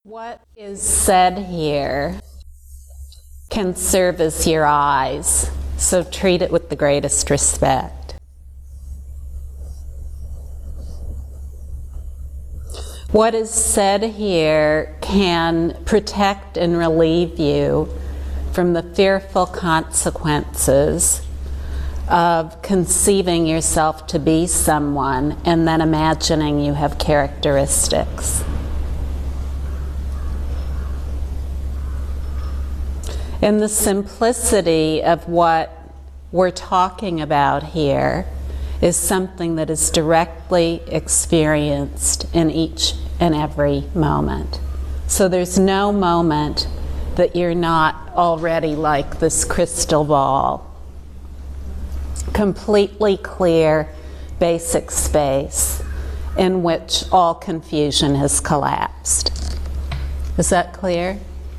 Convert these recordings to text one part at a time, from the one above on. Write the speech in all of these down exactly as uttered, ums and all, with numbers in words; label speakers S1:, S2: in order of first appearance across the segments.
S1: What is said here can serve as your eyes, so treat it with the greatest respect. What is said here can protect and relieve you from the fearful consequences of conceiving yourself to be someone and then imagining you have characteristics. And the simplicity of what we're talking about here is something that is directly experienced in each and every moment. So there's no moment that you're not already like this crystal ball. Completely clear, basic space in which all confusion has collapsed. Is that clear?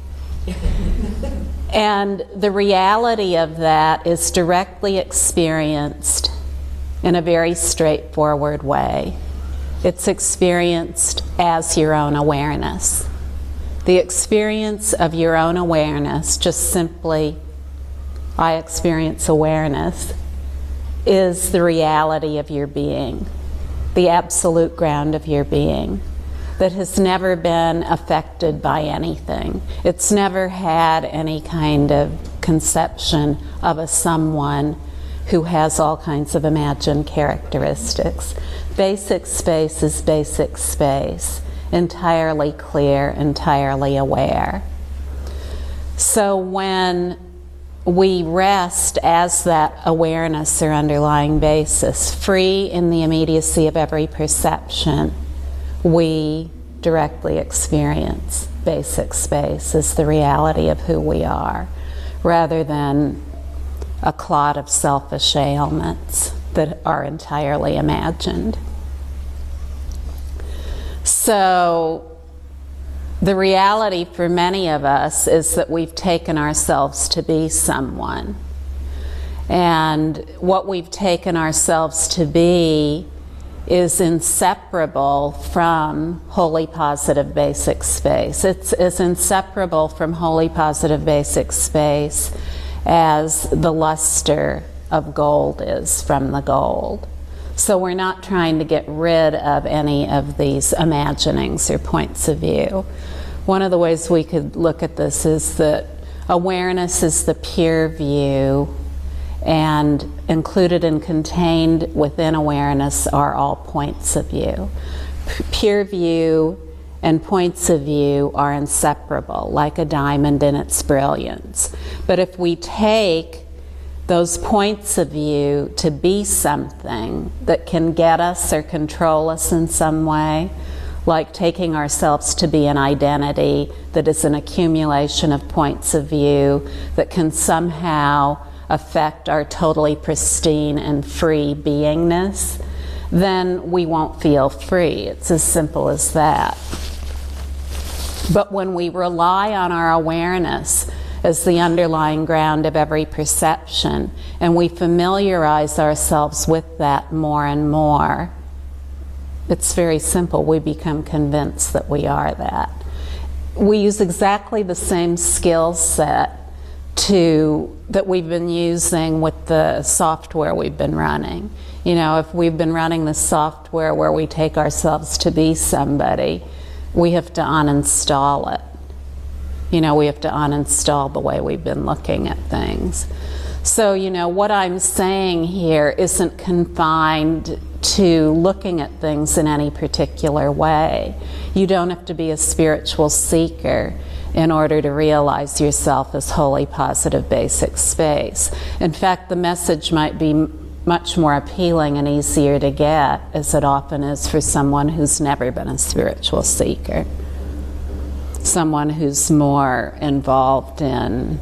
S1: And the reality of that is directly experienced in a very straightforward way. It's experienced as your own awareness. The experience of your own awareness, just simply, I experience awareness, is the reality of your being, the absolute ground of your being, that has never been affected by anything. It's never had any kind of conception of a someone who has all kinds of imagined characteristics. Basic space is basic space, entirely clear, entirely aware. So when we rest as that awareness or underlying basis, free in the immediacy of every perception, we directly experience basic space as the reality of who we are, rather than a clot of selfish ailments that are entirely imagined. So the reality for many of us is that we've taken ourselves to be someone. And what we've taken ourselves to be is inseparable from wholly positive basic space. It's as inseparable from wholly positive basic space as the luster of gold is from the gold. So we're not trying to get rid of any of these imaginings or points of view. One of the ways we could look at this is that awareness is the pure view, and included and contained within awareness are all points of view. P- pure view and points of view are inseparable, like a diamond in its brilliance. But if we take those points of view to be something that can get us or control us in some way, like taking ourselves to be an identity that is an accumulation of points of view that can somehow affect our totally pristine and free beingness, then we won't feel free. It's as simple as that. But when we rely on our awareness as the underlying ground of every perception, and we familiarize ourselves with that more and more, it's very simple. We become convinced that we are that. We use exactly the same skill set to that we've been using with the software we've been running. You know, if we've been running the software where we take ourselves to be somebody, we have to uninstall it. You know, we have to uninstall the way we've been looking at things. So, you know, what I'm saying here isn't confined to looking at things in any particular way. You don't have to be a spiritual seeker in order to realize yourself as wholly positive basic space. In fact, the message might be m- much more appealing and easier to get, as it often is for someone who's never been a spiritual seeker. Someone who's more involved in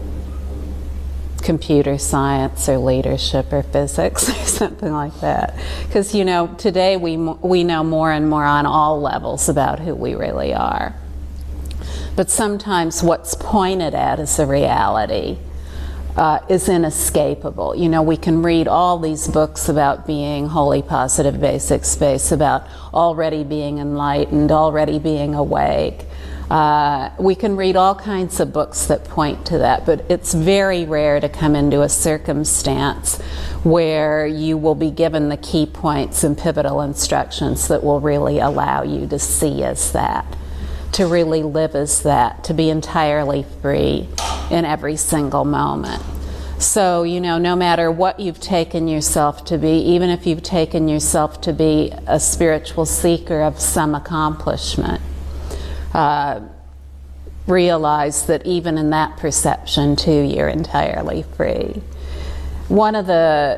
S1: computer science or leadership or physics or something like that. Because, you know, today we we know more and more on all levels about who we really are. But sometimes what's pointed at is the reality uh, is inescapable. You know, we can read all these books about being wholly positive basic space, about already being enlightened, already being awake. Uh, we can read all kinds of books that point to that, but it's very rare to come into a circumstance where you will be given the key points and pivotal instructions that will really allow you to see as that, to really live as that, to be entirely free in every single moment. So, you know, no matter what you've taken yourself to be, even if you've taken yourself to be a spiritual seeker of some accomplishment, Uh, realize that even in that perception too, you're entirely free. One of the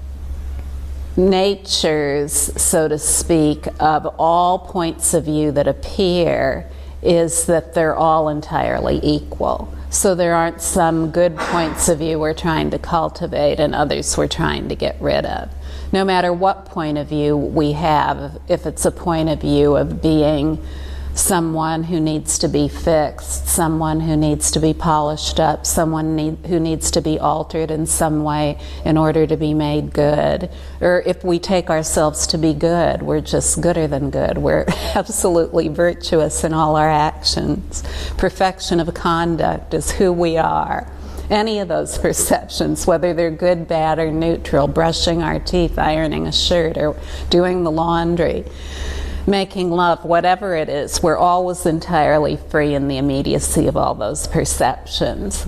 S1: natures, so to speak, of all points of view that appear is that they're all entirely equal. So there aren't some good points of view we're trying to cultivate and others we're trying to get rid of. No matter what point of view we have, if it's a point of view of being someone who needs to be fixed, someone who needs to be polished up, someone need, who needs to be altered in some way in order to be made good. Or if we take ourselves to be good, we're just gooder than good. We're absolutely virtuous in all our actions. Perfection of conduct is who we are. Any of those perceptions, whether they're good, bad, or neutral, brushing our teeth, ironing a shirt, or doing the laundry, making love, whatever it is, we're always entirely free in the immediacy of all those perceptions.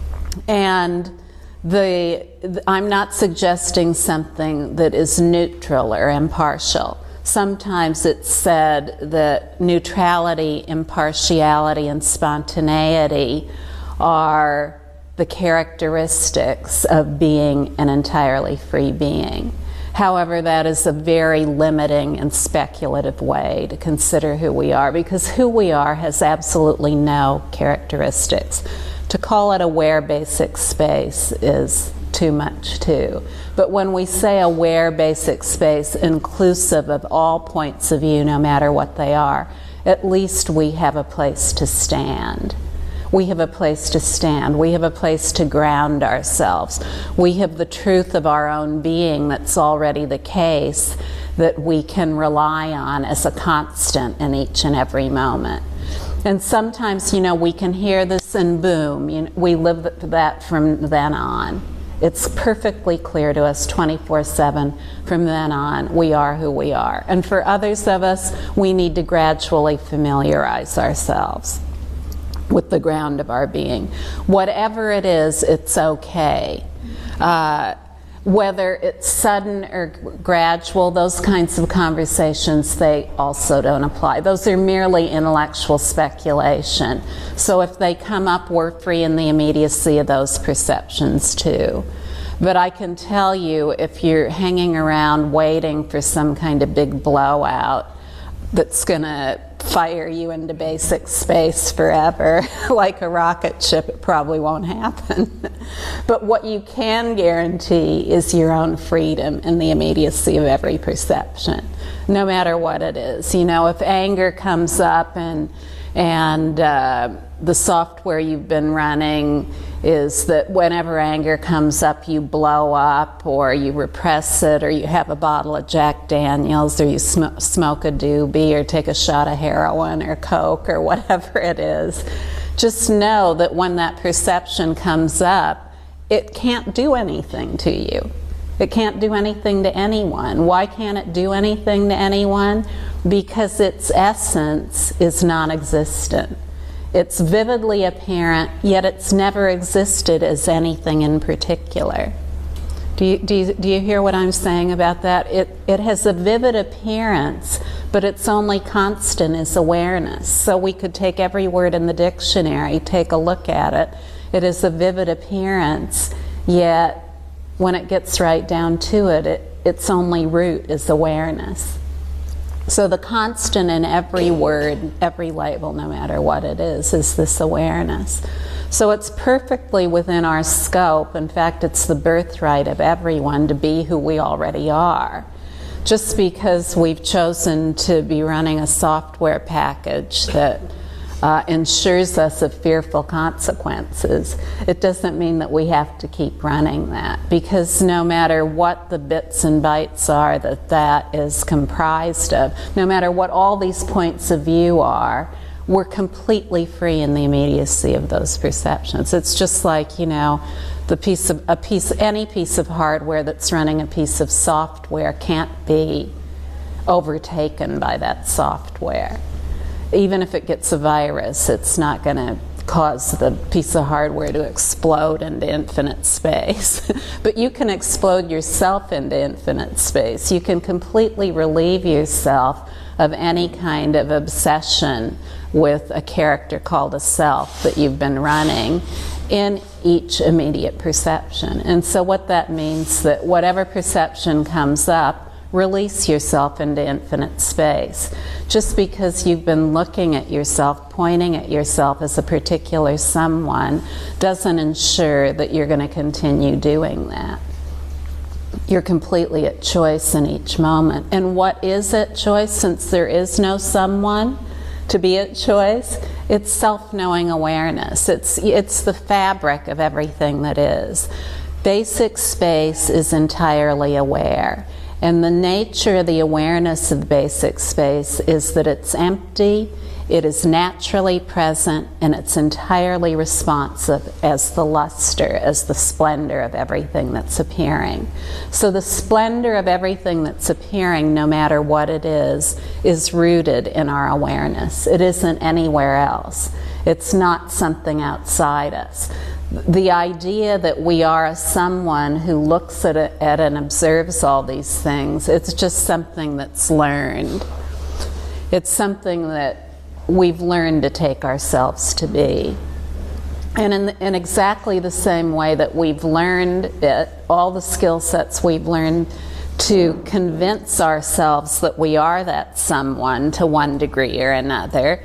S1: And the, the I'm not suggesting something that is neutral or impartial. Sometimes it's said that neutrality, impartiality, and spontaneity are the characteristics of being an entirely free being. However, that is a very limiting and speculative way to consider who we are, because who we are has absolutely no characteristics. To call it aware basic space is too much too. But when we say aware basic space inclusive of all points of view, no matter what they are, at least we have a place to stand. We have a place to stand. We have a place to ground ourselves. We have the truth of our own being that's already the case that we can rely on as a constant in each and every moment. And sometimes, you know, we can hear this and boom, you know, we live that from then on. It's perfectly clear to us twenty-four seven from then on, we are who we are. And for others of us, we need to gradually familiarize ourselves with the ground of our being. Whatever it is, it's okay. Uh, whether it's sudden or gradual, those kinds of conversations, they also don't apply. Those are merely intellectual speculation. So if they come up, we're free in the immediacy of those perceptions too. But I can tell you, if you're hanging around waiting for some kind of big blowout that's gonna fire you into basic space forever, like a rocket ship, it probably won't happen. But what you can guarantee is your own freedom in the immediacy of every perception, no matter what it is. You know, if anger comes up and and uh, the software you've been running is that whenever anger comes up, you blow up, or you repress it, or you have a bottle of Jack Daniels, or you sm- smoke a doobie, or take a shot of heroin or coke, or whatever it is. Just know that when that perception comes up, it can't do anything to you. It can't do anything to anyone. Why can't it do anything to anyone? Because its essence is non-existent. It's vividly apparent, yet it's never existed as anything in particular. Do you, do you, do you hear what I'm saying about that? It, it has a vivid appearance, but its only constant is awareness. So we could take every word in the dictionary, take a look at it. It is a vivid appearance, yet when it gets right down to it, it its only root is awareness. So the constant in every word, every label, no matter what it is, is this awareness. So it's perfectly within our scope. In fact, it's the birthright of everyone to be who we already are. Just because we've chosen to be running a software package that uh, ensures us of fearful consequences, it doesn't mean that we have to keep running that, because no matter what the bits and bytes are that that is comprised of, no matter what all these points of view are, we're completely free in the immediacy of those perceptions. It's just like, you know, the piece of a piece, any piece of hardware that's running a piece of software can't be overtaken by that software. Even if it gets a virus, it's not going to cause the piece of hardware to explode into infinite space. But you can explode yourself into infinite space. You can completely relieve yourself of any kind of obsession with a character called a self that you've been running in each immediate perception. And so what that means, that whatever perception comes up, release yourself into infinite space. Just because you've been looking at yourself, pointing at yourself as a particular someone, doesn't ensure that you're going to continue doing that. You're completely at choice in each moment. And what is at choice, since there is no someone to be at choice? It's self-knowing awareness. It's, it's the fabric of everything that is. Basic space is entirely aware. And the nature of the awareness of basic space is that it's empty, it is naturally present, and it's entirely responsive as the luster, as the splendor of everything that's appearing. So the splendor of everything that's appearing, no matter what it is, is rooted in our awareness. It isn't anywhere else. It's not something outside us. The idea that we are a someone who looks at it at and observes all these things, it's just something that's learned. It's something that we've learned to take ourselves to be. And in, in exactly the same way that we've learned it, all the skill sets we've learned to convince ourselves that we are that someone to one degree or another,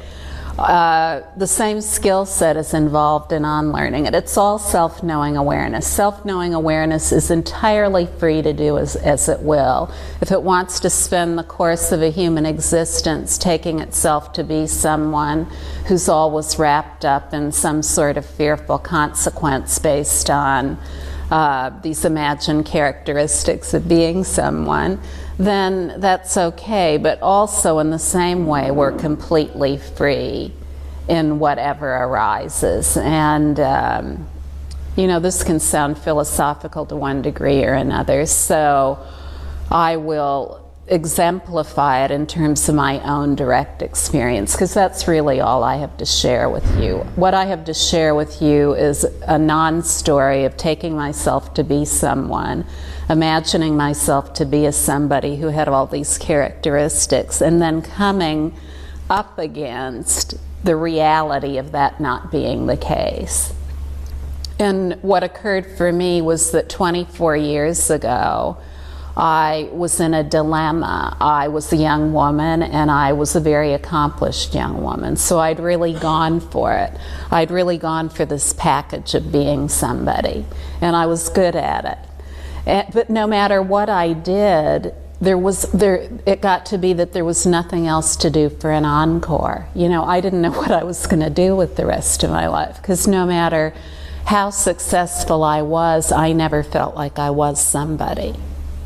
S1: Uh, the same skill set is involved in unlearning it. It's all self-knowing awareness. Self-knowing awareness is entirely free to do as, as it will. If it wants to spend the course of a human existence taking itself to be someone who's always wrapped up in some sort of fearful consequence based on uh, these imagined characteristics of being someone, then that's okay. But also in the same way, we're completely free in whatever arises. And, um, you know, this can sound philosophical to one degree or another, so I will exemplify it in terms of my own direct experience, because that's really all I have to share with you. What I have to share with you is a non-story of taking myself to be someone, imagining myself to be a somebody who had all these characteristics, and then coming up against the reality of that not being the case. And what occurred for me was that twenty-four years ago, I was in a dilemma. I was a young woman, and I was a very accomplished young woman, so I'd really gone for it. I'd really gone for this package of being somebody, and I was good at it. And, but no matter what I did, there was there. It got to be that there was nothing else to do for an encore. You know, I didn't know what I was going to do with the rest of my life, because no matter how successful I was, I never felt like I was somebody.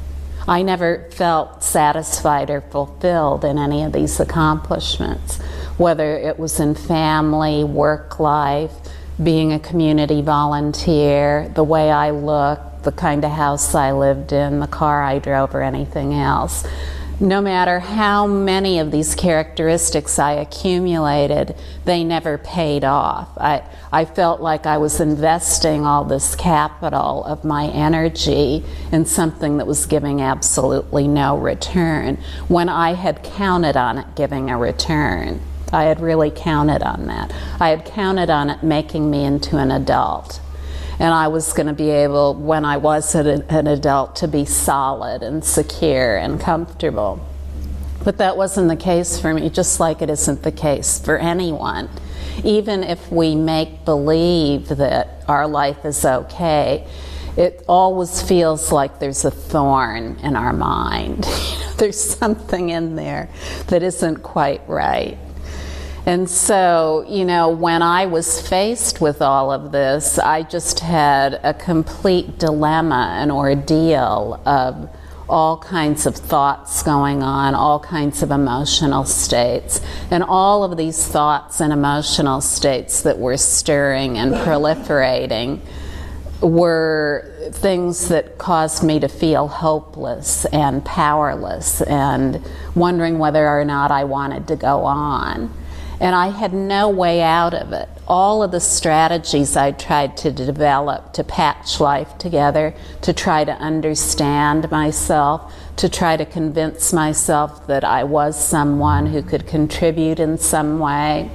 S1: I never felt satisfied or fulfilled in any of these accomplishments, whether it was in family, work life, being a community volunteer, the way I looked, the kind of house I lived in, the car I drove, or anything else. No matter how many of these characteristics I accumulated, they never paid off. I, I felt like I was investing all this capital of my energy in something that was giving absolutely no return, when I had counted on it giving a return. I had really counted on that. I had counted on it making me into an adult. And I was going to be able, when I was an adult, to be solid and secure and comfortable. But that wasn't the case for me, just like it isn't the case for anyone. Even if we make believe that our life is okay, it always feels like there's a thorn in our mind. There's something in there that isn't quite right. And so, you know, when I was faced with all of this, I just had a complete dilemma, an ordeal of all kinds of thoughts going on, all kinds of emotional states. And all of these thoughts and emotional states that were stirring and proliferating were things that caused me to feel hopeless and powerless and wondering whether or not I wanted to go on. And I had no way out of it. All of the strategies I tried to develop to patch life together, to try to understand myself, to try to convince myself that I was someone who could contribute in some way,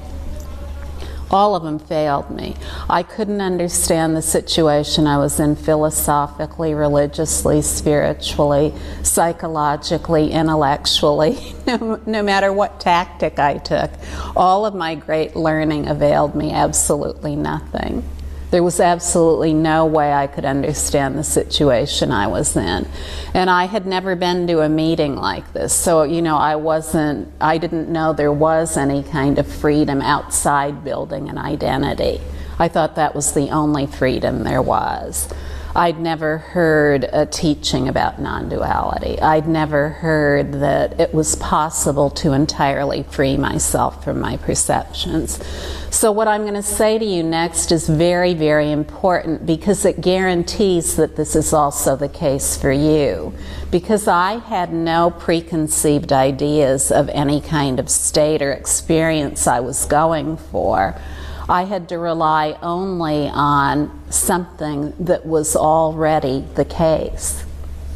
S1: all of them failed me. I couldn't understand the situation I was in philosophically, religiously, spiritually, psychologically, intellectually, no, no matter what tactic I took. All of my great learning availed me absolutely nothing. There was absolutely no way I could understand the situation I was in. And I had never been to a meeting like this, so, you know, I wasn't, I didn't know there was any kind of freedom outside building an identity. I thought that was the only freedom there was. I'd never heard a teaching about non-duality. I'd never heard that it was possible to entirely free myself from my perceptions. So what I'm going to say to you next is very, very important because it guarantees that this is also the case for you. Because I had no preconceived ideas of any kind of state or experience I was going for. I had to rely only on something that was already the case.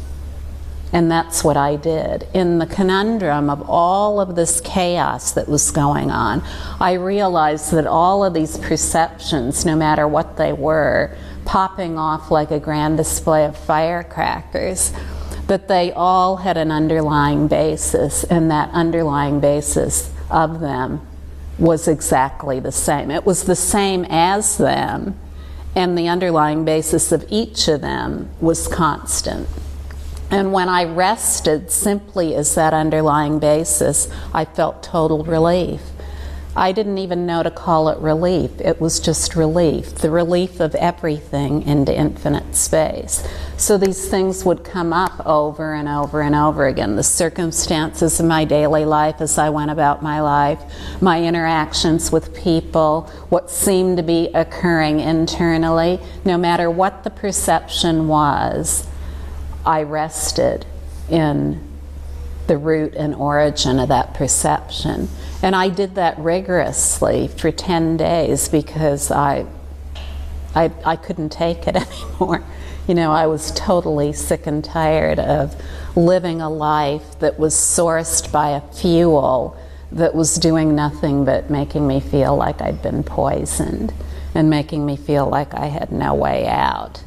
S1: And that's what I did. In the conundrum of all of this chaos that was going on, I realized that all of these perceptions, no matter what they were, popping off like a grand display of firecrackers, that they all had an underlying basis, and that underlying basis of them was exactly the same. It was the same as them, and the underlying basis of each of them was constant. And when I rested simply as that underlying basis, I felt total relief. I didn't even know to call it relief. It was just relief, the relief of everything into infinite space. So these things would come up over and over and over again. The circumstances of my daily life as I went about my life, my interactions with people, what seemed to be occurring internally, no matter what the perception was, I rested in the root and origin of that perception. And I did that rigorously for ten days because I, I, I couldn't take it anymore. You know, I was totally sick and tired of living a life that was sourced by a fuel that was doing nothing but making me feel like I'd been poisoned and making me feel like I had no way out.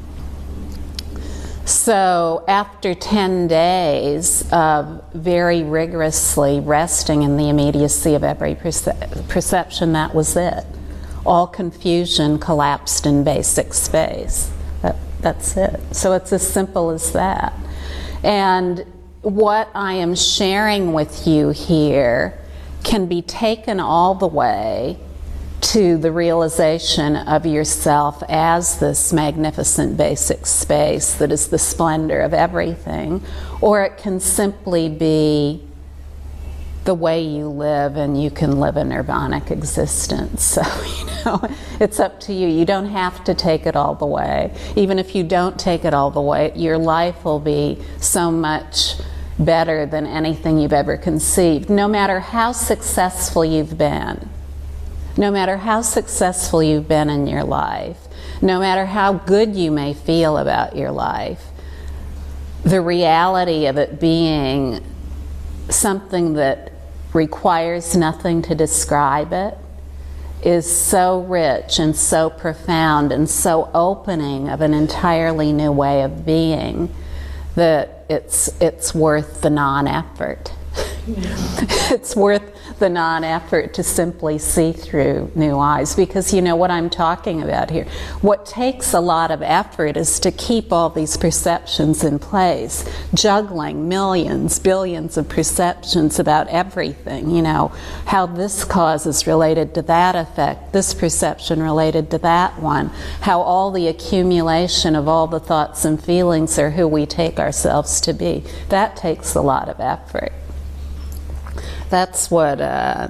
S1: So after ten days of very rigorously resting in the immediacy of every perce- perception, that was it. All confusion collapsed in basic space. That, that's it. So it's as simple as that. And what I am sharing with you here can be taken all the way to the realization of yourself as this magnificent basic space that is the splendor of everything, or it can simply be the way you live, and you can live a nirvanic existence. So, you know, it's up to you. You don't have to take it all the way. Even if you don't take it all the way, your life will be so much better than anything you've ever conceived, no matter how successful you've been. No matter how successful you've been in your life, no matter how good you may feel about your life, the reality of it being something that requires nothing to describe it is so rich and so profound and so opening of an entirely new way of being that it's it's worth the non-effort. It's worth the non-effort to simply see through new eyes, because you know what I'm talking about here. What takes a lot of effort is to keep all these perceptions in place, juggling millions, billions of perceptions about everything, you know, how this cause is related to that effect, this perception related to that one, how all the accumulation of all the thoughts and feelings are who we take ourselves to be. That takes a lot of effort. That's what uh,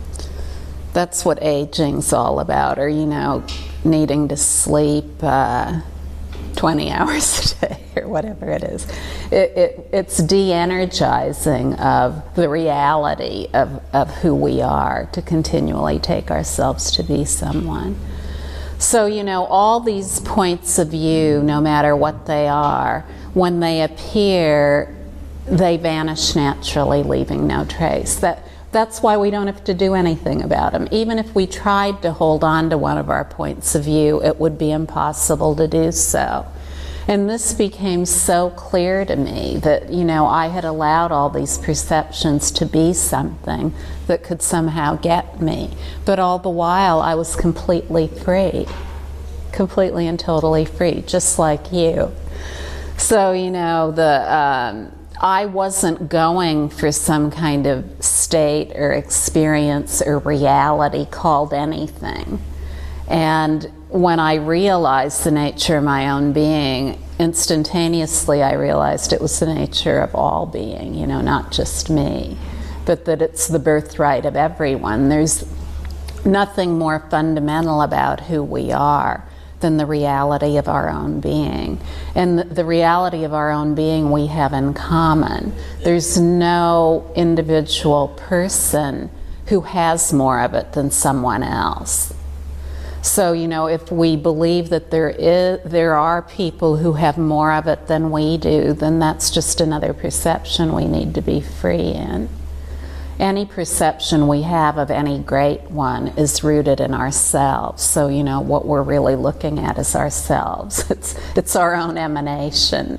S1: that's what aging's all about, or you know, needing to sleep uh, twenty hours a day or whatever it is. It, it, it's de-energizing of the reality of, of who we are to continually take ourselves to be someone. So you know, all these points of view, no matter what they are, when they appear, they vanish naturally, leaving no trace. That, that's why we don't have to do anything about them. Even if we tried to hold on to one of our points of view, it would be impossible to do so. And this became so clear to me that, you know, I had allowed all these perceptions to be something that could somehow get me. But all the while, I was completely free. Completely and totally free, just like you. So, you know, the... Um, I wasn't going for some kind of state or experience or reality called anything. And when I realized the nature of my own being, instantaneously I realized it was the nature of all being, you know, not just me, but that it's the birthright of everyone. There's nothing more fundamental about who we are than the reality of our own being. And the reality of our own being we have in common. There's no individual person who has more of it than someone else. So, you know, if we believe that there is, there are people who have more of it than we do, then that's just another perception we need to be free in. Any perception we have of any great one is rooted in ourselves. So, you know, what we're really looking at is ourselves. It's, it's our own emanation.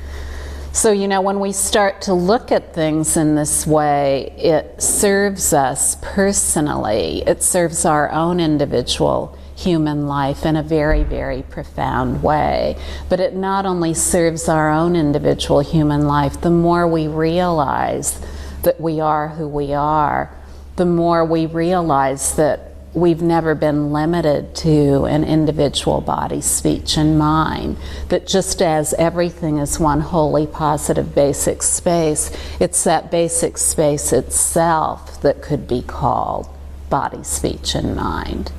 S1: So, you know, when we start to look at things in this way, it serves us personally. It serves our own individual human life in a very, very profound way. But it not only serves our own individual human life, the more we realize that we are who we are, the more we realize that we've never been limited to an individual body, speech, and mind. That just as everything is one wholly positive basic space, it's that basic space itself that could be called body, speech, and mind.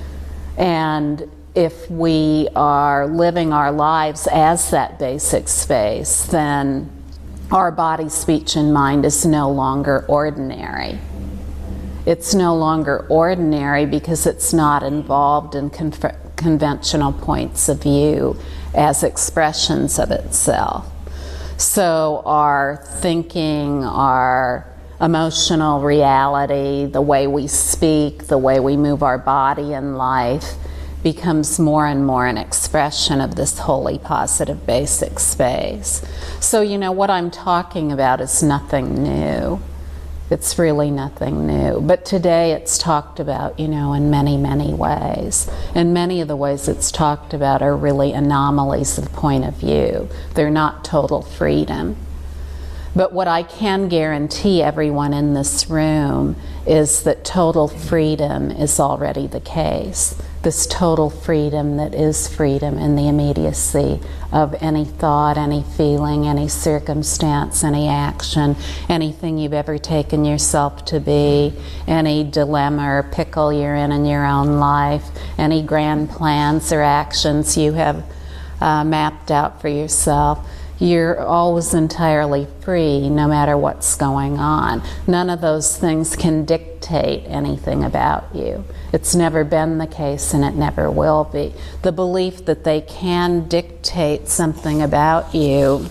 S1: And if we are living our lives as that basic space, then our body, speech, and mind is no longer ordinary. It's no longer ordinary because it's not involved in con conventional points of view as expressions of itself. So our thinking, our emotional reality, the way we speak, the way we move our body in life, becomes more and more an expression of this wholly positive basic space. So, you know, what I'm talking about is nothing new. It's really nothing new. But today it's talked about, you know, in many, many ways. And many of the ways it's talked about are really anomalies of point of view. They're not total freedom. But what I can guarantee everyone in this room is that total freedom is already the case. This total freedom that is freedom in the immediacy of any thought, any feeling, any circumstance, any action, anything you've ever taken yourself to be, any dilemma or pickle you're in in your own life, any grand plans or actions you have uh, mapped out for yourself. You're always entirely free no matter what's going on. None of those things can dictate anything about you. It's never been the case and it never will be. The belief that they can dictate something about you,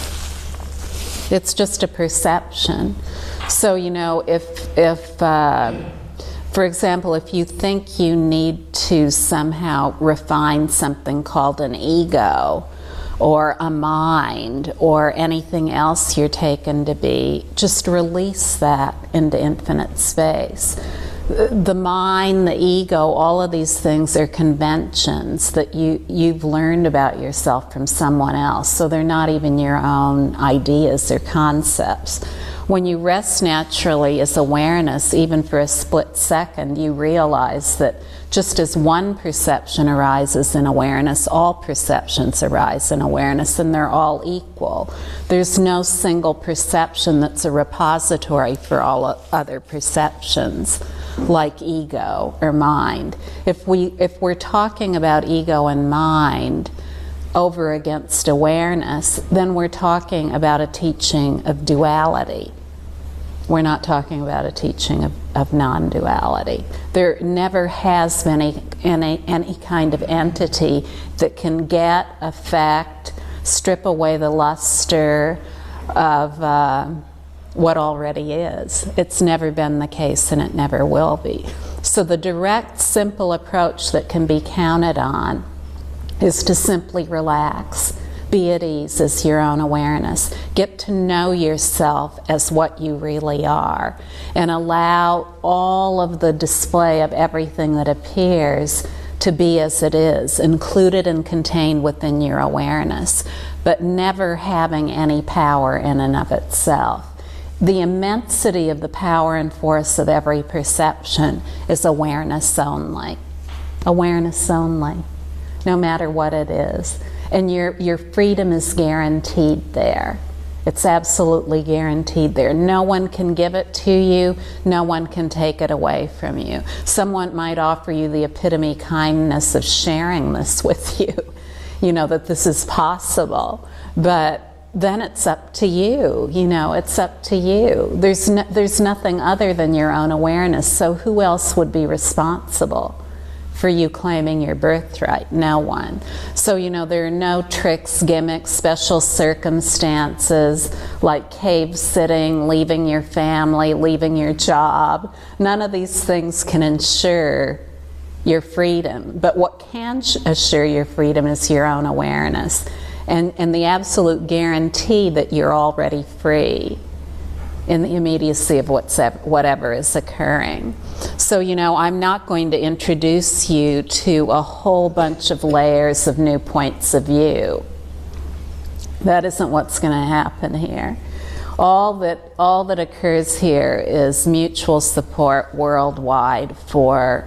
S1: it's just a perception. So, you know, if, if uh, for example, if you think you need to somehow refine something called an ego, or a mind or anything else you're taken to be. Just release that into infinite space. The mind, the ego, all of these things are conventions that you, you've learned about yourself from someone else, so they're not even your own ideas or concepts. When you rest naturally as awareness, even for a split second, you realize that just as one perception arises in awareness, all perceptions arise in awareness, and they're all equal. There's no single perception that's a repository for all other perceptions, like ego or mind. If we, if we're talking about ego and mind over against awareness, then we're talking about a teaching of duality. We're not talking about a teaching of, of non-duality. There never has been any, any, any kind of entity that can get, affect, strip away the luster of uh, what already is. It's never been the case, and it never will be. So the direct, simple approach that can be counted on is to simply relax. Be at ease as your own awareness. Get to know yourself as what you really are, and allow all of the display of everything that appears to be as it is, included and contained within your awareness, but never having any power in and of itself. The immensity of the power and force of every perception is awareness only. Awareness only, no matter what it is. And your, your freedom is guaranteed there. It's absolutely guaranteed there. No one can give it to you. No one can take it away from you. Someone might offer you the epitome kindness of sharing this with you, you know, that this is possible. But then it's up to you, you know, it's up to you. There's, no, there's nothing other than your own awareness, so who else would be responsible for you claiming your birthright? No one. So, you know, there are no tricks, gimmicks, special circumstances like cave sitting, leaving your family, leaving your job. None of these things can ensure your freedom. But what can assure your freedom is your own awareness and, and the absolute guarantee that you're already free in the immediacy of what's, whatever is occurring. So, you know, I'm not going to introduce you to a whole bunch of layers of new points of view. That isn't what's going to happen here. All that, all that occurs here is mutual support worldwide for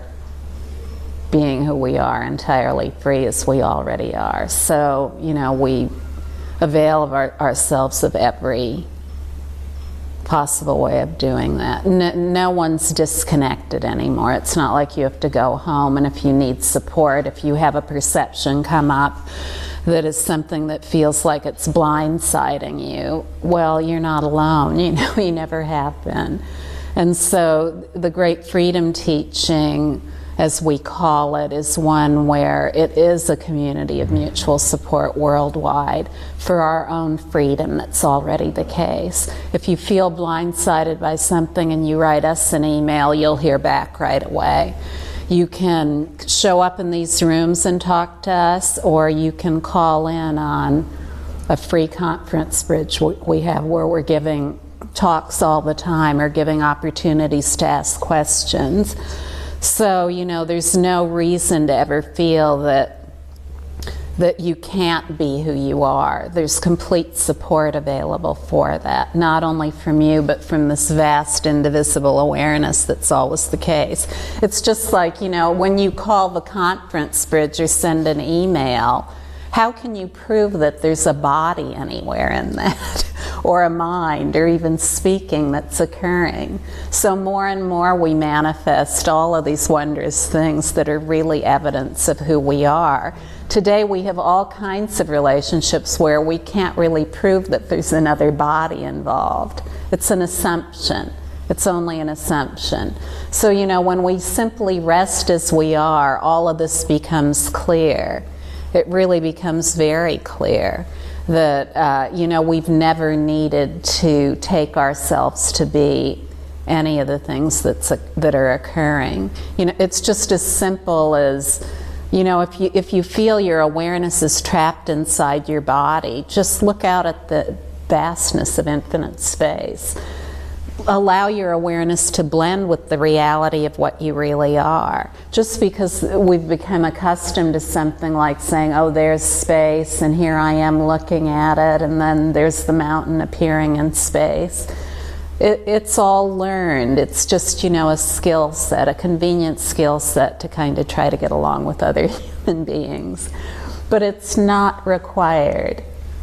S1: being who we are, entirely free as we already are. So, you know, we avail of our, ourselves of every possible way of doing that. No, no one's disconnected anymore. It's not like you have to go home, and if you need support, if you have a perception come up that is something that feels like it's blindsiding you, well, you're not alone. You know, you never have been. And so the Great Freedom Teaching, as we call it, is one where it is a community of mutual support worldwide for our own freedom. That's already the case. If you feel blindsided by something and you write us an email, you'll hear back right away. You can show up in these rooms and talk to us, or you can call in on a free conference bridge we have where we're giving talks all the time or giving opportunities to ask questions. So, you know, there's no reason to ever feel that that you can't be who you are. There's complete support available for that, not only from you, but from this vast indivisible awareness that's always the case. It's just like, you know, when you call the conference bridge or send an email, how can you prove that there's a body anywhere in that, or a mind, or even speaking that's occurring? So more and more we manifest all of these wondrous things that are really evidence of who we are. Today we have all kinds of relationships where we can't really prove that there's another body involved. It's an assumption. It's only an assumption. So, you know, when we simply rest as we are, all of this becomes clear. It really becomes very clear that, uh, you know, we've never needed to take ourselves to be any of the things that's, uh, that are occurring. You know, it's just as simple as, You know, if you, if you feel your awareness is trapped inside your body, just look out at the vastness of infinite space. Allow your awareness to blend with the reality of what you really are. Just because we've become accustomed to something like saying, oh, there's space, and here I am looking at it, and then there's the mountain appearing in space. It, it's all learned. It's just, you know, a skill set, a convenient skill set to kind of try to get along with other human beings. But it's not required.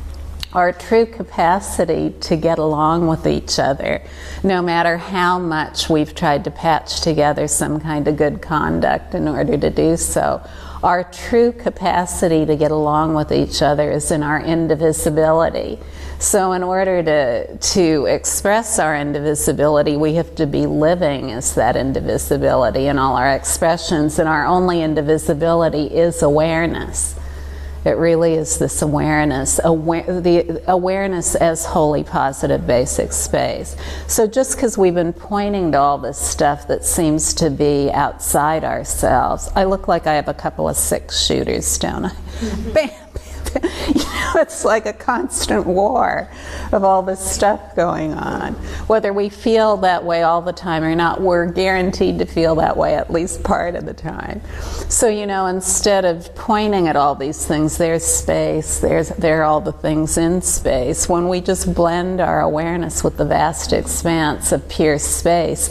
S1: Our true capacity to get along with each other, no matter how much we've tried to patch together some kind of good conduct in order to do so, our true capacity to get along with each other is in our indivisibility. So in order to, to express our indivisibility, we have to be living as that indivisibility in all our expressions, and our only indivisibility is awareness. It really is this awareness, aware, the awareness as wholly positive basic space. So just because we've been pointing to all this stuff that seems to be outside ourselves, I look like I have a couple of six shooters, don't I? Mm-hmm. Bam, bam, bam. You know, it's like a constant war of all this stuff going on. Whether we feel that way all the time or not, we're guaranteed to feel that way at least part of the time. So, you know, instead of pointing at all these things, there's space, there's, there are all the things in space. When we just blend our awareness with the vast expanse of pure space,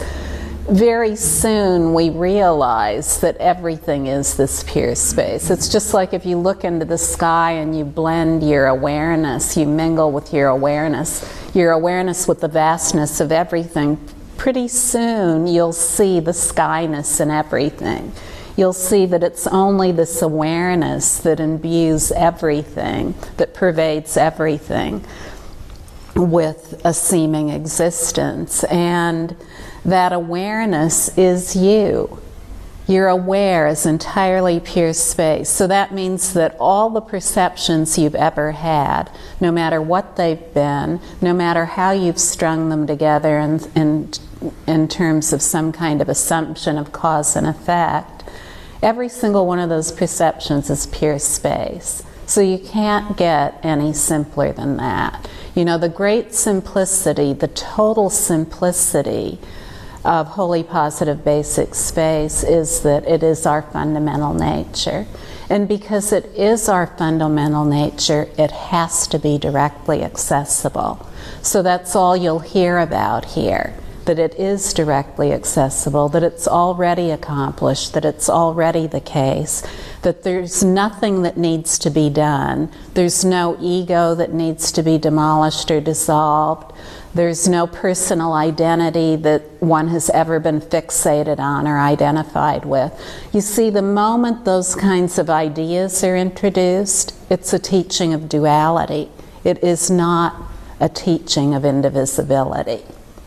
S1: very soon we realize that everything is this pure space. It's just like if you look into the sky and you blend your awareness, you mingle with your awareness, your awareness with the vastness of everything, pretty soon you'll see the skyness in everything. You'll see that it's only this awareness that imbues everything, that pervades everything with a seeming existence. And that awareness is you. You're aware as entirely pure space. So that means that all the perceptions you've ever had, no matter what they've been, no matter how you've strung them together in, in, in terms of some kind of assumption of cause and effect, every single one of those perceptions is pure space. So you can't get any simpler than that. You know, the great simplicity, the total simplicity of wholly positive basic space is that it is our fundamental nature. And because it is our fundamental nature, it has to be directly accessible. So that's all you'll hear about here, that it is directly accessible, that it's already accomplished, that it's already the case, that there's nothing that needs to be done. There's no ego that needs to be demolished or dissolved. There's no personal identity that one has ever been fixated on or identified with. You see, the moment those kinds of ideas are introduced, it's a teaching of duality. It is not a teaching of indivisibility.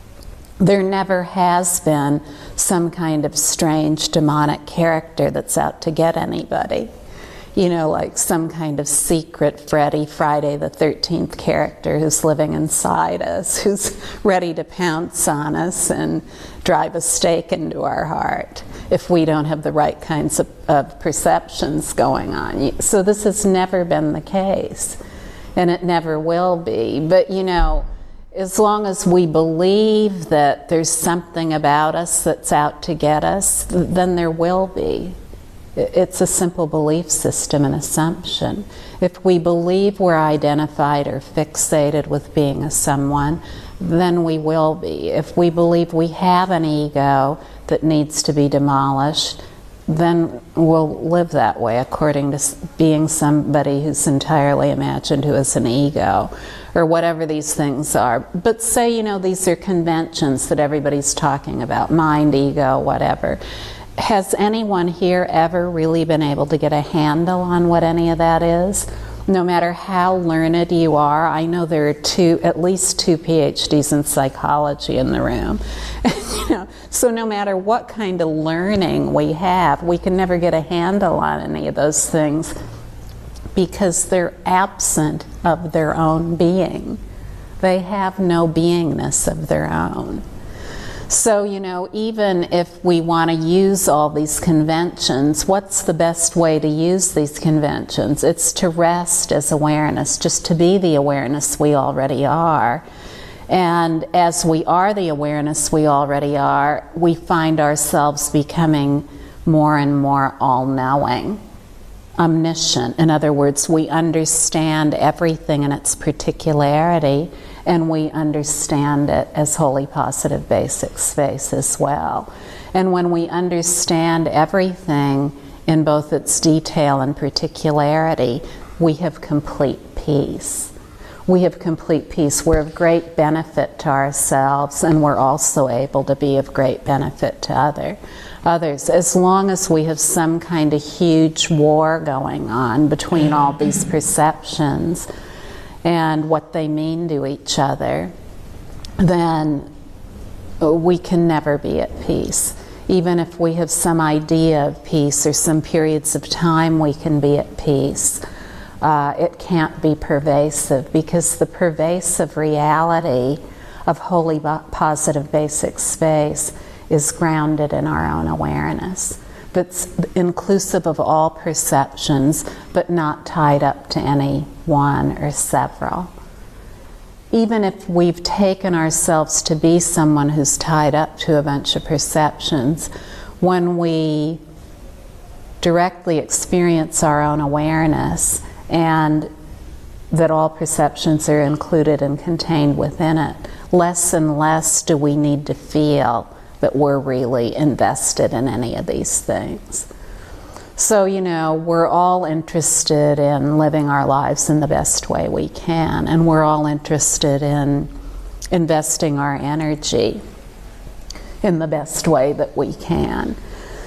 S1: There never has been some kind of strange demonic character that's out to get anybody. You know, like some kind of secret Freddy, Friday the thirteenth character who's living inside us, who's ready to pounce on us and drive a stake into our heart if we don't have the right kinds of, of perceptions going on. So this has never been the case, and it never will be. But, you know, as long as we believe that there's something about us that's out to get us, then there will be. It's a simple belief system and assumption. If we believe we're identified or fixated with being a someone, then we will be. If we believe we have an ego that needs to be demolished, then we'll live that way according to being somebody who's entirely imagined who is an ego, or whatever these things are. But say, you know, these are conventions that everybody's talking about, mind, ego, whatever. Has anyone here ever really been able to get a handle on what any of that is? No matter how learned you are, I know there are two, at least two P H Ds in psychology in the room. You know, so no matter what kind of learning we have, we can never get a handle on any of those things because they're absent of their own being. They have no beingness of their own. So, you know, even if we want to use all these conventions, what's the best way to use these conventions? It's to rest as awareness, just to be the awareness we already are. And as we are the awareness we already are, we find ourselves becoming more and more all-knowing, omniscient. In other words, we understand everything in its particularity, and we understand it as wholly positive basic space as well. And when we understand everything in both its detail and particularity, we have complete peace. We have complete peace. We're of great benefit to ourselves, and we're also able to be of great benefit to other, others. As long as we have some kind of huge war going on between all these perceptions and what they mean to each other, then we can never be at peace. Even if we have some idea of peace or some periods of time we can be at peace, uh, it can't be pervasive, because the pervasive reality of wholly positive basic space is grounded in our own awareness. That's inclusive of all perceptions, but not tied up to any one or several. Even if we've taken ourselves to be someone who's tied up to a bunch of perceptions, when we directly experience our own awareness and that all perceptions are included and contained within it, less and less do we need to feel that we're really invested in any of these things. So, you know, we're all interested in living our lives in the best way we can, and we're all interested in investing our energy in the best way that we can.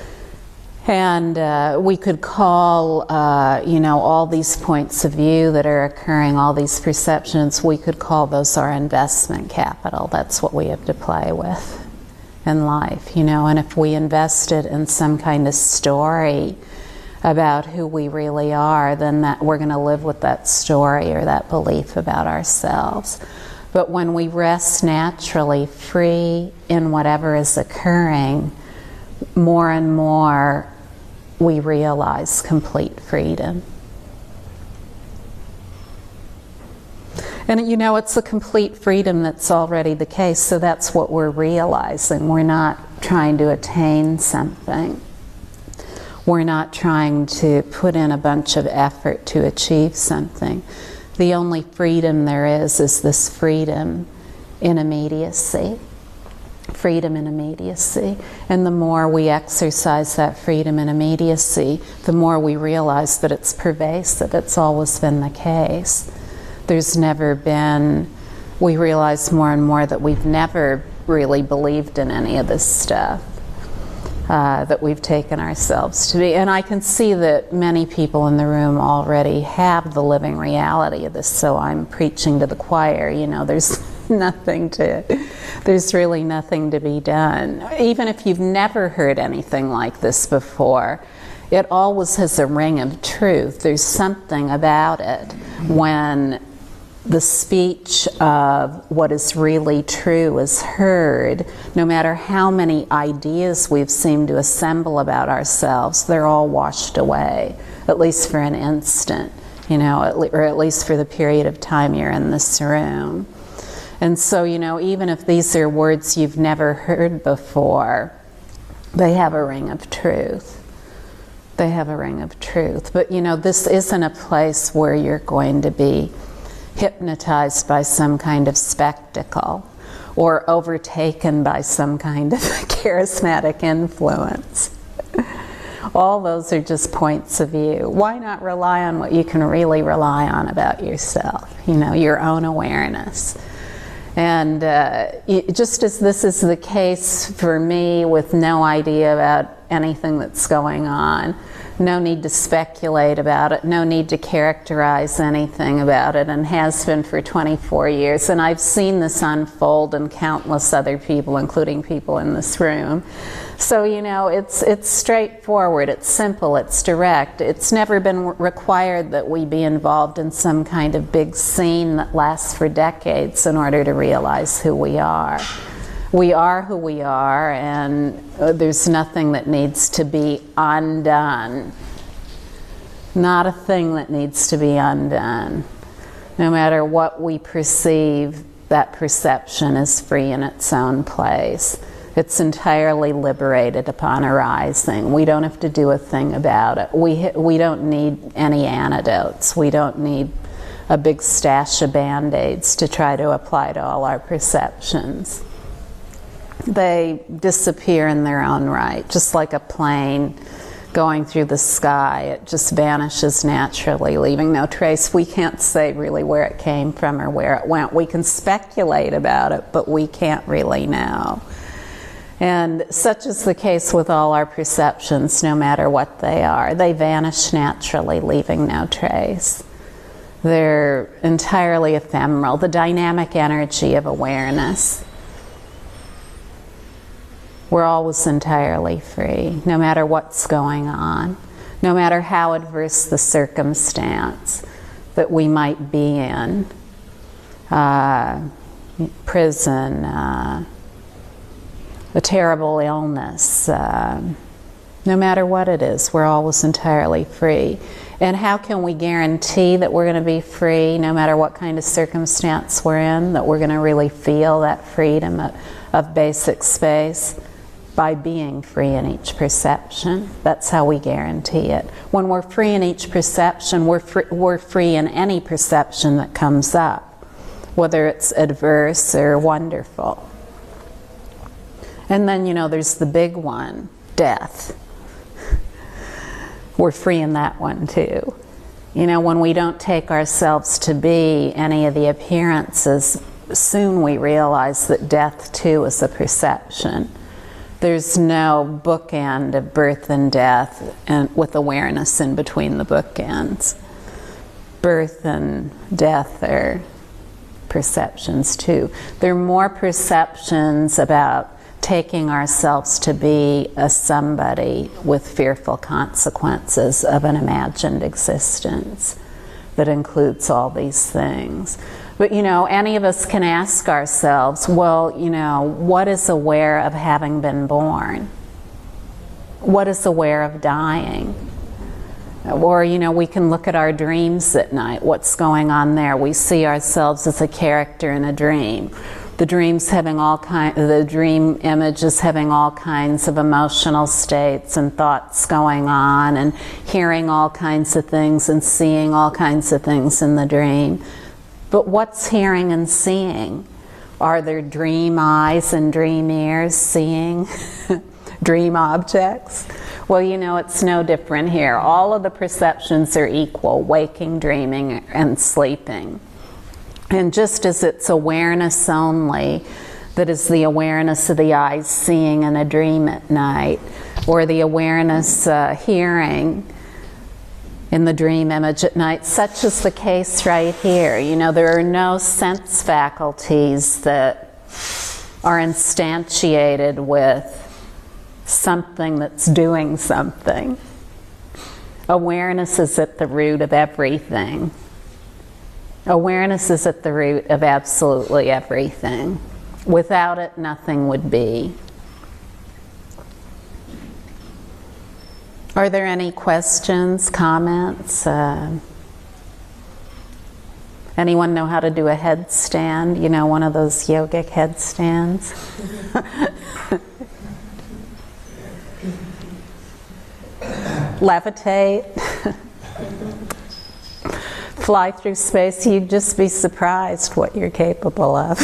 S1: And uh, we could call, uh, you know, all these points of view that are occurring, all these perceptions, we could call those our investment capital. That's what we have to play with in life, you know. And if we invested in some kind of story about who we really are, then that we're going to live with that story or that belief about ourselves. But when we rest naturally, free in whatever is occurring, more and more we realize complete freedom. And you know, it's a complete freedom that's already the case, so that's what we're realizing. We're not trying to attain something. We're not trying to put in a bunch of effort to achieve something. The only freedom there is is this freedom in immediacy. Freedom in immediacy. And the more we exercise that freedom in immediacy, the more we realize that it's pervasive. It's always been the case. There's never been, we realize more and more that we've never really believed in any of this stuff uh, that we've taken ourselves to be. And I can see that many people in the room already have the living reality of this, so I'm preaching to the choir. You know, there's nothing to, there's really nothing to be done. Even if you've never heard anything like this before, it always has a ring of truth. There's something about it when the speech of what is really true is heard. No matter how many ideas we've seemed to assemble about ourselves, they're all washed away, at least for an instant, you know, at le- or at least for the period of time you're in this room. And so, you know, even if these are words you've never heard before, they have a ring of truth. They have a ring of truth. But, you know, this isn't a place where you're going to be hypnotized by some kind of spectacle or overtaken by some kind of charismatic influence. All those are just points of view. Why not rely on what you can really rely on about yourself? You know, your own awareness. And uh, just as this is the case for me with no idea about anything that's going on, no need to speculate about it, no need to characterize anything about it, and has been for twenty-four years. And I've seen this unfold in countless other people, including people in this room. So, you know, it's it's straightforward, it's simple, it's direct. It's never been required that we be involved in some kind of big scene that lasts for decades in order to realize who we are. We are who we are, and uh, there's nothing that needs to be undone. Not a thing that needs to be undone. No matter what we perceive, that perception is free in its own place. It's entirely liberated upon arising. We don't have to do a thing about it. We, we don't need any antidotes. We don't need a big stash of Band-Aids to try to apply to all our perceptions. They disappear in their own right, just like a plane going through the sky. It just vanishes naturally, leaving no trace. We can't say really where it came from or where it went. We can speculate about it, but we can't really know. And such is the case with all our perceptions, no matter what they are. They vanish naturally, leaving no trace. They're entirely ephemeral, the dynamic energy of awareness. We're always entirely free, no matter what's going on, no matter how adverse the circumstance that we might be in. Uh, prison, uh, a terrible illness, uh, no matter what it is, we're always entirely free. And how can we guarantee that we're going to be free, no matter what kind of circumstance we're in, that we're going to really feel that freedom of, of basic space? By being free in each perception. That's how we guarantee it. When we're free in each perception, we're free, we're free in any perception that comes up, whether it's adverse or wonderful. And then, you know, there's the big one, death. We're free in that one too. You know, when we don't take ourselves to be any of the appearances, soon we realize that death too is a perception. There's no bookend of birth and death, and with awareness in between the bookends. Birth and death are perceptions too. There are more perceptions about taking ourselves to be a somebody with fearful consequences of an imagined existence that includes all these things. But, you know, any of us can ask ourselves, well, you know, what is aware of having been born? What is aware of dying? Or, you know, we can look at our dreams at night. What's going on there? We see ourselves as a character in a dream. The dreams having all kind, the dream images having all kinds of emotional states and thoughts going on, and hearing all kinds of things and seeing all kinds of things in the dream. But what's hearing and seeing? Are there dream eyes and dream ears seeing dream objects? Well, you know, it's no different here. All of the perceptions are equal, waking, dreaming, and sleeping. And just as it's awareness only that is the awareness of the eyes seeing in a dream at night, or the awareness uh, hearing in the dream image at night, such is the case right here. You know, there are no sense faculties that are instantiated with something that's doing something. Awareness is at the root of everything. Awareness is at the root of absolutely everything. Without it, nothing would be. Are there any questions, comments? Uh, anyone know how to do a headstand? You know, one of those yogic headstands? Levitate? Fly through space? You'd just be surprised what you're capable of.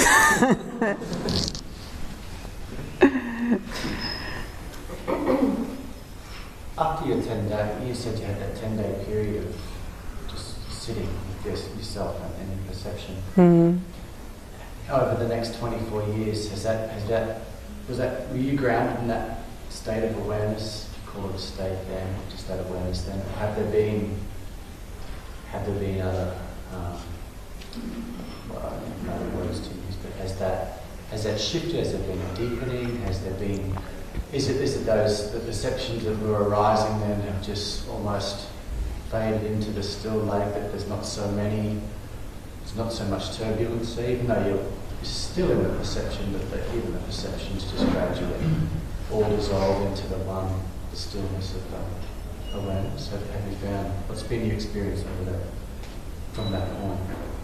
S2: After your ten day, you said you had that ten day period of just sitting with yourself and in perception. Mm-hmm. Over the next twenty-four years, has that, has that, was that, were you grounded in that state of awareness? Call it a state then, just that awareness then. Have there been, have there been other, um, well, I don't know other words to use, but has that, has that shifted? Has there been a deepening? Has there been, is it, is it those, the perceptions that were arising then have just almost faded into the still lake, that there's not so many, there's not so much turbulence, even though you're, is still in the perception, but that even the perceptions just gradually all dissolve into the one, the stillness of the awareness. Have, have you found, what's been your experience over that, from that point?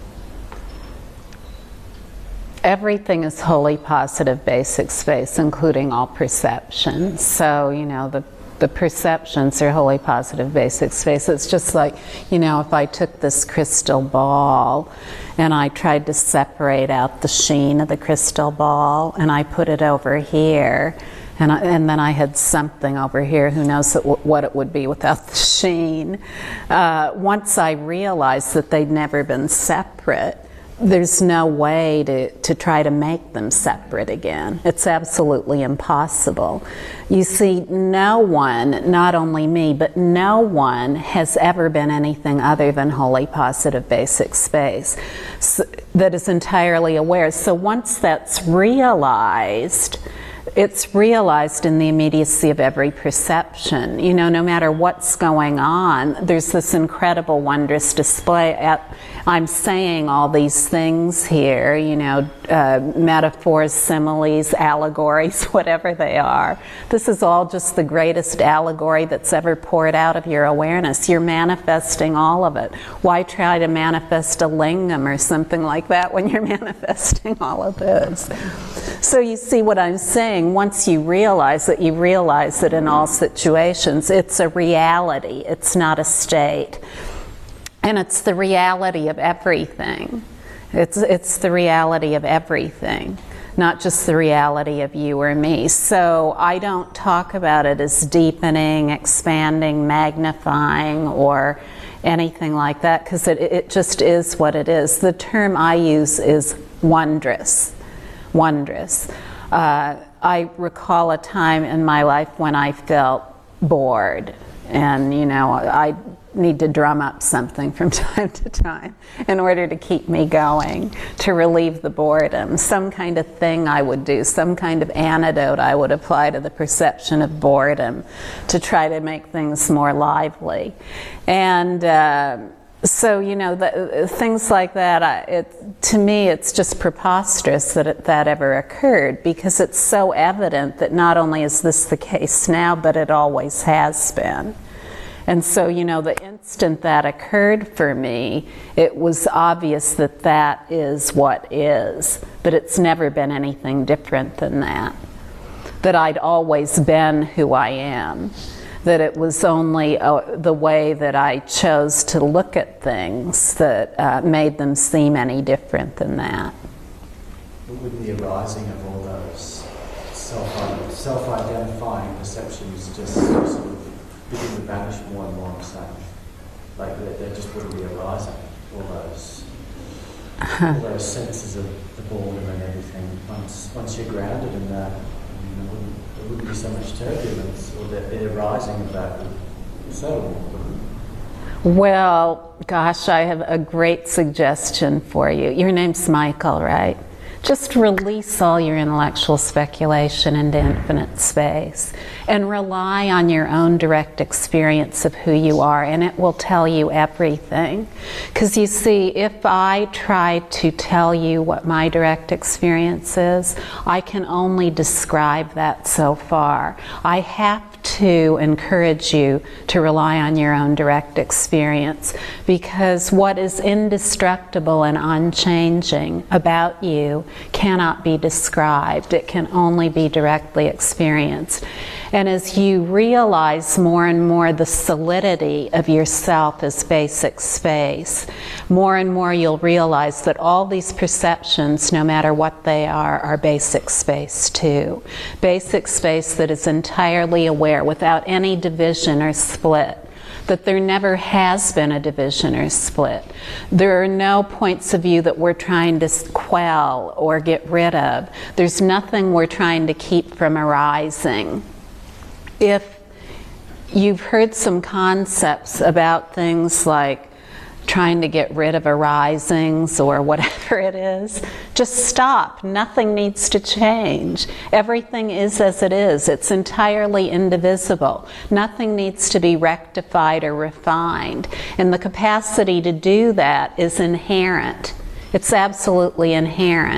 S1: Everything is wholly positive basic space, including all perceptions. So, you know, the, the perceptions are wholly positive basic space. It's just like, you know, if I took this crystal ball and I tried to separate out the sheen of the crystal ball and I put it over here, and, I, and then I had something over here, who knows what it would be without the sheen. Uh, once I realized that they'd never been separate, there's no way to, to try to make them separate again. It's absolutely impossible. You see, no one, not only me, but no one has ever been anything other than wholly positive basic space so, that is entirely aware. So once that's realized, it's realized in the immediacy of every perception. You know, no matter what's going on, there's this incredible, wondrous display. At, I'm saying all these things here, you know, uh, metaphors, similes, allegories, whatever they are. This is all just the greatest allegory that's ever poured out of your awareness. You're manifesting all of it. Why try to manifest a lingam or something like that when you're manifesting all of this? So you see what I'm saying? Once you realize that, you realize that in all situations, it's a reality. It's not a state. And it's the reality of everything. It's, it's the reality of everything, not just the reality of you or me. So I don't talk about it as deepening, expanding, magnifying, or anything like that, because it, it just is what it is. The term I use is wondrous. Wondrous. Uh, I recall a time in my life when I felt bored, and you know, I need to drum up something from time to time in order to keep me going, to relieve the boredom. Some kind of thing I would do, some kind of antidote I would apply to the perception of boredom to try to make things more lively. And uh, so, you know, the, things like that, I, it, to me, it's just preposterous that it, that ever occurred, because it's so evident that not only is this the case now, but it always has been. And so, you know, the instant that occurred for me, it was obvious that that is what is, but it's never been anything different than that. That I'd always been who I am. That it was only uh, the way that I chose to look at things that uh, made them seem any different than that.
S2: With the arising of all those self, self-identifying perceptions just sort of begin to vanish more and more, I'm saying. Like they, they just wouldn't be arising, all those, uh-huh. all those senses of the boredom and everything. Once, once you're grounded in that, you know, there wouldn't be so much turbulence, or the, the arising of that would settle.
S1: Well, gosh, I have a great suggestion for you. Your name's Michael, right? Just release all your intellectual speculation into infinite space and rely on your own direct experience of who you are, and it will tell you everything. Because you see, if I try to tell you what my direct experience is, I can only describe that so far. I have to encourage you to rely on your own direct experience, because what is indestructible and unchanging about you cannot be described. It can only be directly experienced. And as you realize more and more the solidity of yourself as basic space, more and more you'll realize that all these perceptions, no matter what they are, are basic space too. Basic space that is entirely aware without any division or split. That there never has been a division or split. There are no points of view that we're trying to quell or get rid of. There's nothing we're trying to keep from arising. If you've heard some concepts about things like trying to get rid of arisings or whatever it is, just stop. Nothing needs to change. Everything is as it is. It's entirely indivisible. Nothing needs to be rectified or refined. And the capacity to do that is inherent. It's absolutely inherent.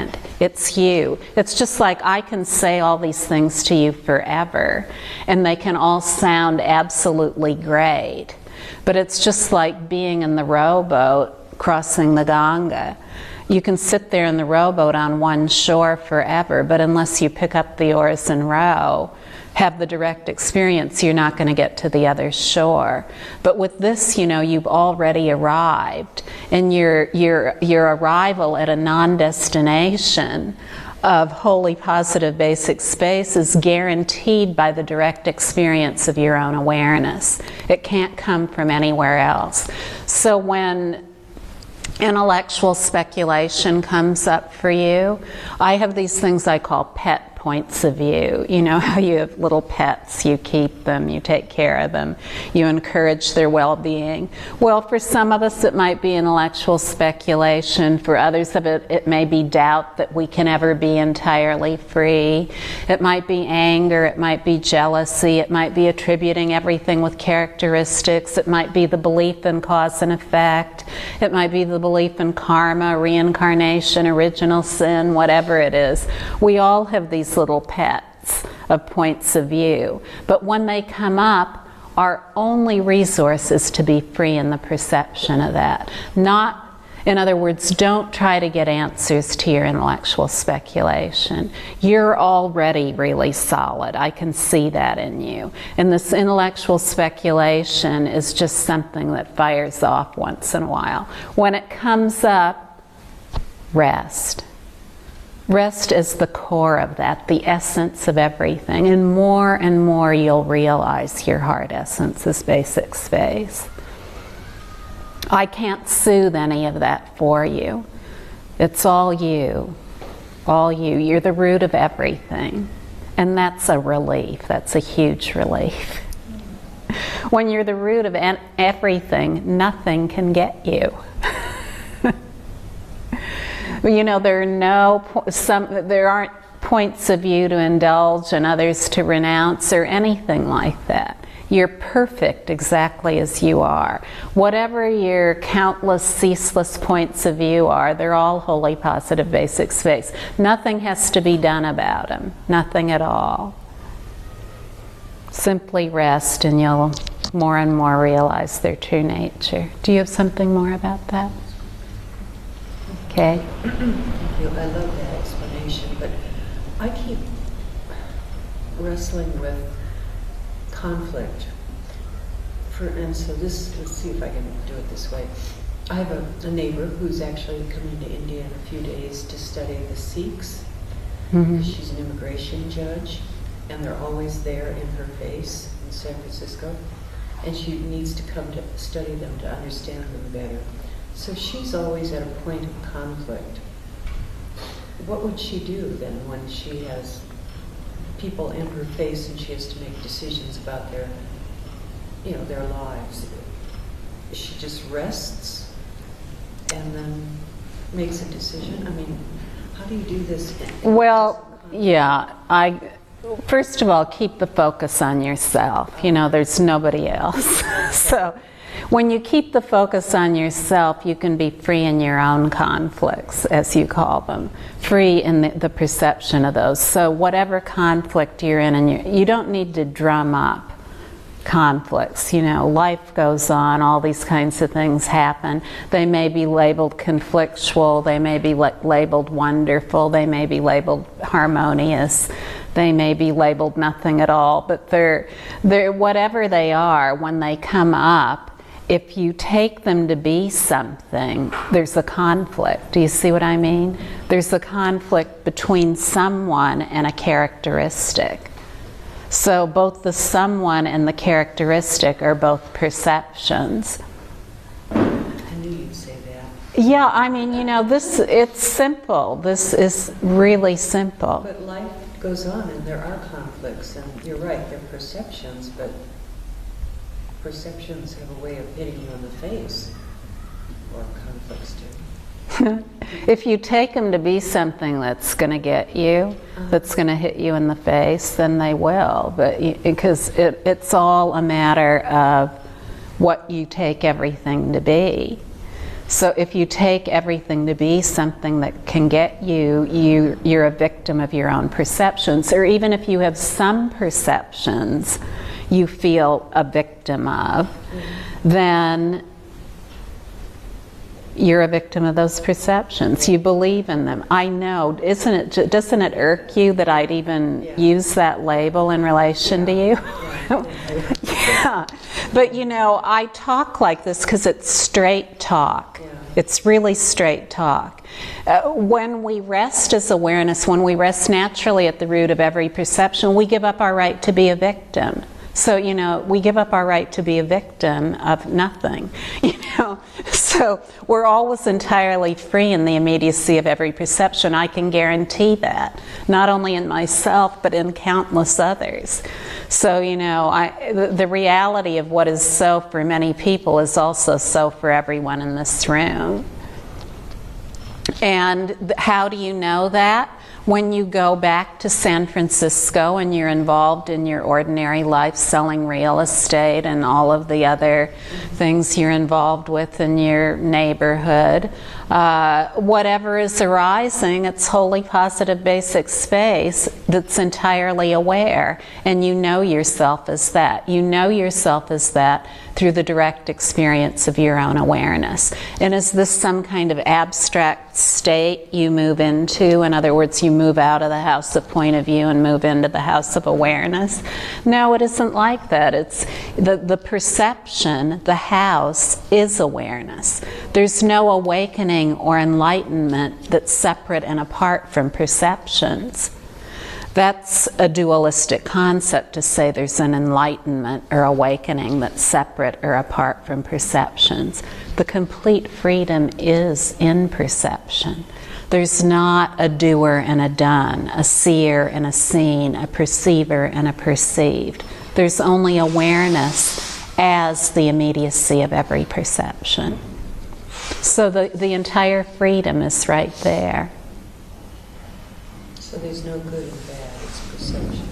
S1: It's you. It's just like I can say all these things to you forever, and they can all sound absolutely great. But it's just like being in the rowboat crossing the Ganga. You can sit there in the rowboat on one shore forever, but unless you pick up the oars and row, have the direct experience, you're not going to get to the other shore. But with this, you know, you've already arrived, and your your your arrival at a non-destination of wholly positive basic space is guaranteed by the direct experience of your own awareness. It can't come from anywhere else. So when intellectual speculation comes up for you, I have these things I call pet points of view. You know how you have little pets, you keep them, you take care of them, you encourage their well-being. Well, for some of us it might be intellectual speculation. For others of it, it may be doubt that we can ever be entirely free. It might be anger, it might be jealousy, it might be attributing everything with characteristics, it might be the belief in cause and effect, it might be the belief in karma, reincarnation, original sin, whatever it is. We all have these little pets of points of view. But when they come up, our only resource is to be free in the perception of that. Not, in other words, don't try to get answers to your intellectual speculation. You're already really solid. I can see that in you. And this intellectual speculation is just something that fires off once in a while. When it comes up, rest. Rest is the core of that, the essence of everything. And more and more you'll realize your heart essence is basic space. I can't soothe any of that for you. It's all you. All you. You're the root of everything. And that's a relief. That's a huge relief. When you're the root of everything, nothing can get you. You know, there are no some there aren't points of view to indulge and others to renounce or anything like that. You're perfect exactly as you are. Whatever your countless, ceaseless points of view are, they're all wholly positive basic space. Nothing has to be done about them. Nothing at all. Simply rest and you'll more and more realize their true nature. Do you have something more about that? Okay.
S3: Thank you. I love that explanation, but I keep wrestling with conflict. For, and so this, let's see if I can do it this way. I have a, a neighbor who's actually coming to India in a few days to study the Sikhs. Mm-hmm. She's an immigration judge, and they're always there in her face in San Francisco, and she needs to come to study them to understand them better. So she's always at a point of conflict. What would she do then when she has people in her face and she has to make decisions about their, you know, their lives? She just rests and then makes a decision? I mean, how do you do this?
S1: Well, yeah, I, first of all, keep the focus on yourself. You know, there's nobody else. So when you keep the focus on yourself, you can be free in your own conflicts, as you call them, free in the, the perception of those. So whatever conflict you're in, and you, you don't need to drum up conflicts. You know, life goes on, all these kinds of things happen. They may be labeled conflictual, they may be la- labeled wonderful, they may be labeled harmonious, they may be labeled nothing at all, but they're, they're whatever they are, when they come up, if you take them to be something, there's a conflict. Do you see what I mean? There's a conflict between someone and a characteristic. So both the someone and the characteristic are both perceptions.
S3: I knew you'd say that.
S1: Yeah, I mean, you know, this, it's simple. This is really simple.
S3: But life goes on and there are conflicts, and you're right, they're perceptions, but perceptions have a way of hitting you in the face, or conflicts do.
S1: If you take them to be something that's going to get you, uh-huh. that's going to hit you in the face, then they will. But you, because it, it's all a matter of what you take everything to be. So if you take everything to be something that can get you, you, you're a victim of your own perceptions. Or even if you have some perceptions you feel a victim of, mm-hmm. then you're a victim of those perceptions. You believe in them. I know. Isn't it? Doesn't it irk you that I'd even yeah. use that label in relation yeah. to you? Yeah. yeah. But you know, I talk like this because it's straight talk. Yeah. It's really straight talk. Uh, when we rest as awareness, when we rest naturally at the root of every perception, we give up our right to be a victim. So, you know, we give up our right to be a victim of nothing, you know. So we're always entirely free in the immediacy of every perception. I can guarantee that, not only in myself, but in countless others. So, you know, I, the, the reality of what is so for many people is also so for everyone in this room. And th- how do you know that? When you go back to San Francisco and you're involved in your ordinary life, selling real estate and all of the other things you're involved with in your neighborhood, uh, whatever is arising, it's wholly positive basic space that's entirely aware. And you know yourself as that. You know yourself as that through the direct experience of your own awareness. And is this some kind of abstract state you move into? In other words, you move out of the house of point of view and move into the house of awareness? No, it isn't like that. It's the, the perception, the house, is awareness. There's no awakening or enlightenment that's separate and apart from perceptions. That's a dualistic concept to say there's an enlightenment or awakening that's separate or apart from perceptions. The complete freedom is in perception. There's not a doer and a done, a seer and a seen, a perceiver and a perceived. There's only awareness as the immediacy of every perception. So the, the entire freedom is right there.
S3: So there's no good and bad, it's perception.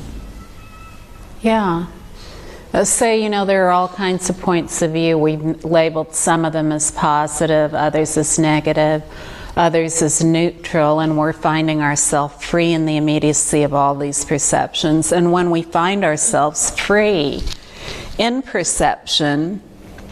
S1: Yeah. Uh, say, you know, there are all kinds of points of view. We've labeled some of them as positive, others as negative, others as neutral, and we're finding ourselves free in the immediacy of all these perceptions. And when we find ourselves free in perception,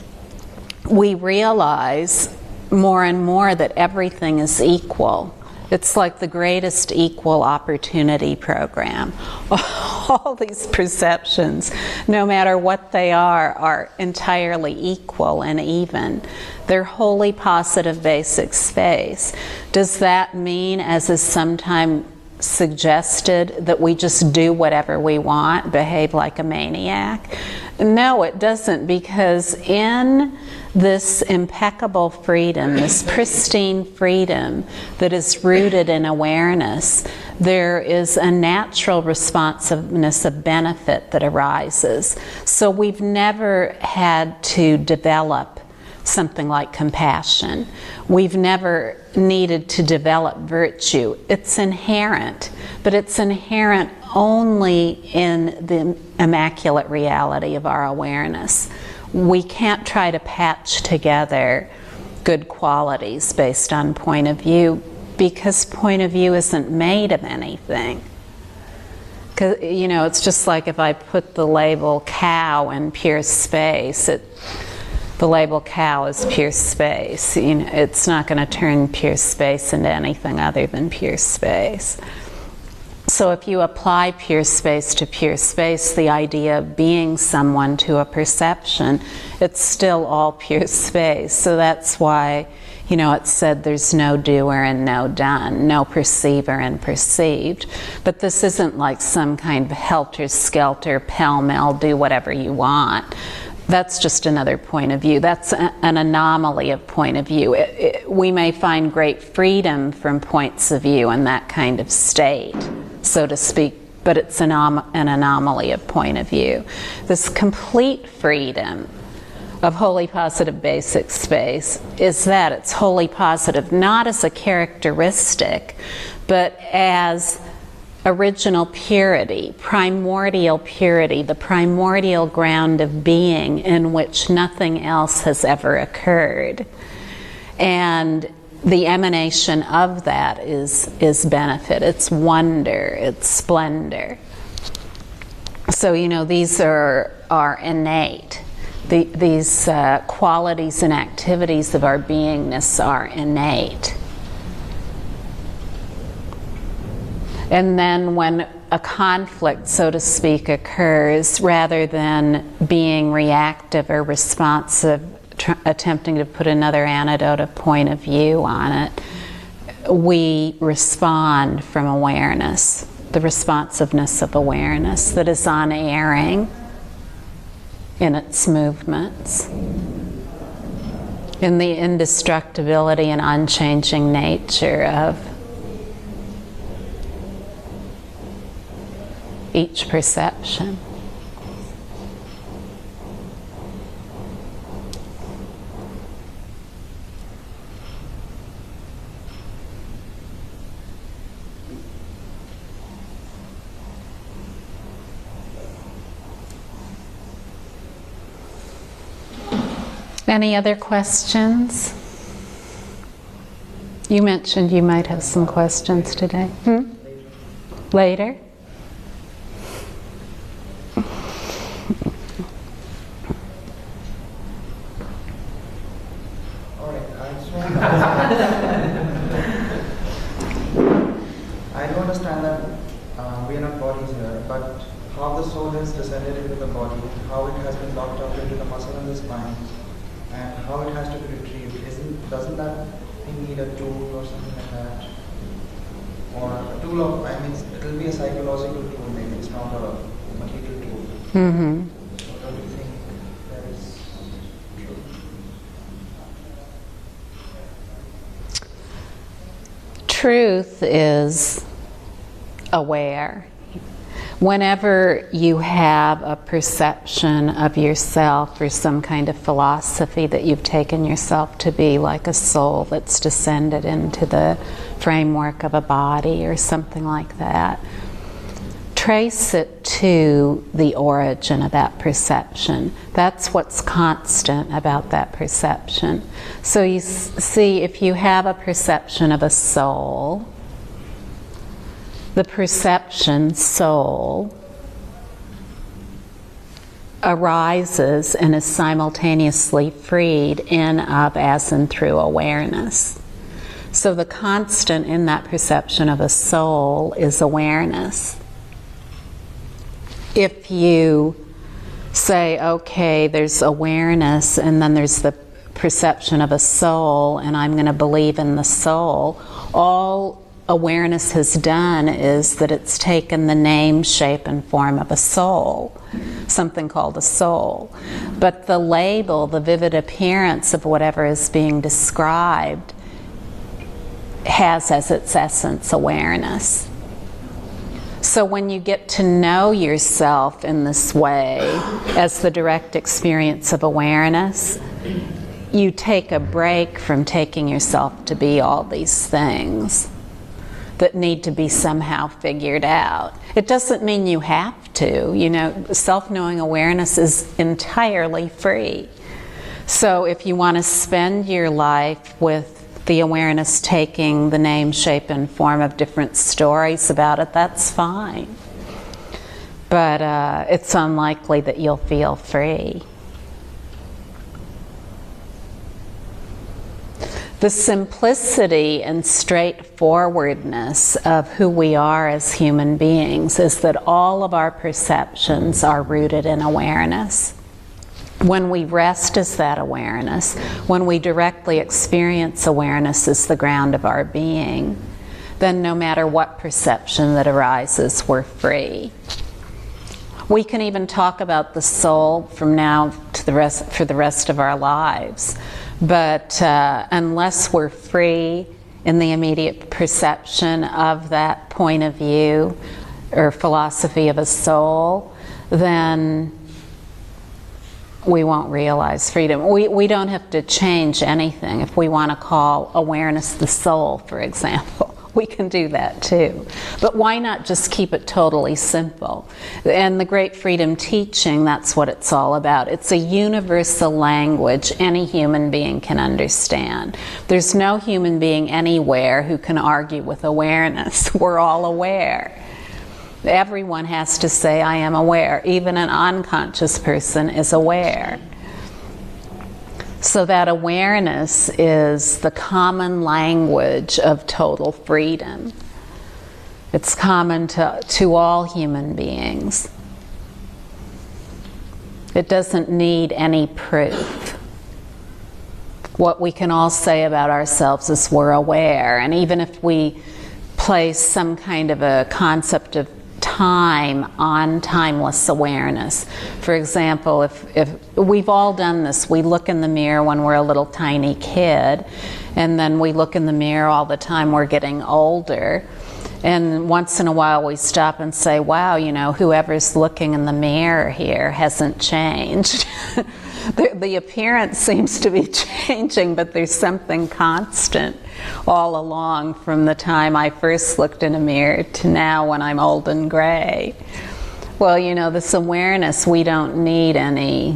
S1: we realize more and more that everything is equal. It's like the greatest equal opportunity program. All these perceptions, no matter what they are, are entirely equal and even. They're wholly positive basic space. Does that mean, as is sometimes suggested, that we just do whatever we want, behave like a maniac? No, it doesn't, because in this impeccable freedom, this pristine freedom that is rooted in awareness, there is a natural responsiveness of benefit that arises. So we've never had to develop something like compassion. We've never needed to develop virtue. It's inherent, but it's inherent only in the immaculate reality of our awareness. We can't try to patch together good qualities based on point of view, because point of view isn't made of anything. 'Cause, you know, it's just like if I put the label cow in pure space, it, the label cow is pure space. You know, it's not going to turn pure space into anything other than pure space. So if you apply pure space to pure space, the idea of being someone to a perception, it's still all pure space. So that's why, you know, it's said there's no doer and no done, no perceiver and perceived. But this isn't like some kind of helter-skelter, pell-mell, do whatever you want. That's just another point of view. That's a, an anomaly of point of view. It, it, we may find great freedom from points of view in that kind of state, so to speak, but it's an, an anomaly of point of view. This complete freedom of wholly positive basic space is that it's wholly positive, not as a characteristic, but as original purity, primordial purity, the primordial ground of being in which nothing else has ever occurred. And the emanation of that is, is benefit, it's wonder, it's splendor. So, you know, these are, are innate. The, these uh, qualities and activities of our beingness are innate. And then when a conflict, so to speak, occurs, rather than being reactive or responsive, tr- attempting to put another antidote, a point of view on it, we respond from awareness, the responsiveness of awareness that is unerring in its movements, in the indestructibility and unchanging nature of each perception. Any other questions? You mentioned you might have some questions today. Hmm? Later?
S4: All right, I just want I do understand that uh, we are not bodies here, but how the soul is descended into the body, how it has been locked up into the muscle in the spine, and how it has to be retrieved. Isn't doesn't that need a tool or something like that? Or a tool of, I mean, it will be a psychological tool, maybe it's not a material tool.
S1: Mm-hmm.
S4: So don't you think that is true?
S1: Truth is aware. Whenever you have a perception of yourself or some kind of philosophy that you've taken yourself to be, like a soul that's descended into the framework of a body or something like that, trace it to the origin of that perception. That's what's constant about that perception. So you s- see, if you have a perception of a soul, the perception soul arises and is simultaneously freed in, of, as, and through awareness. So the constant in that perception of a soul is awareness. If you say, okay, there's awareness and then there's the perception of a soul and I'm going to believe in the soul, all awareness has done is that it's taken the name, shape, and form of a soul, something called a soul. But the label, the vivid appearance of whatever is being described has as its essence awareness. So when you get to know yourself in this way, as the direct experience of awareness, you take a break from taking yourself to be all these things that need to be somehow figured out. It doesn't mean you have to. You know, self-knowing awareness is entirely free. So if you want to spend your life with the awareness taking the name, shape, and form of different stories about it, that's fine. But uh, it's unlikely that you'll feel free. The simplicity and straightforwardness of who we are as human beings is that all of our perceptions are rooted in awareness. When we rest as that awareness, when we directly experience awareness as the ground of our being, then no matter what perception that arises, we're free. We can even talk about the soul from now to the rest, for the rest of our lives. But uh, unless we're free in the immediate perception of that point of view or philosophy of a soul, then we won't realize freedom. We, we don't have to change anything. If we want to call awareness the soul, for example, We can do that too. But why not just keep it totally simple? And the Great Freedom Teaching, that's what it's all about. It's a universal language any human being can understand. There's no human being anywhere who can argue with awareness. We're all aware. Everyone has to say, I am aware. Even an unconscious person is aware. So that awareness is the common language of total freedom. It's common to, to all human beings. It doesn't need any proof. What we can all say about ourselves is we're aware. And even if we place some kind of a concept of time on timeless awareness. For example, if, if we've all done this, we look in the mirror when we're a little tiny kid, and then we look in the mirror all the time we're getting older. And once in a while we stop and say, wow, you know, whoever's looking in the mirror here hasn't changed. the, the appearance seems to be changing, but there's something constant all along from the time I first looked in a mirror to now when I'm old and gray. Well, you know, this awareness, we don't need any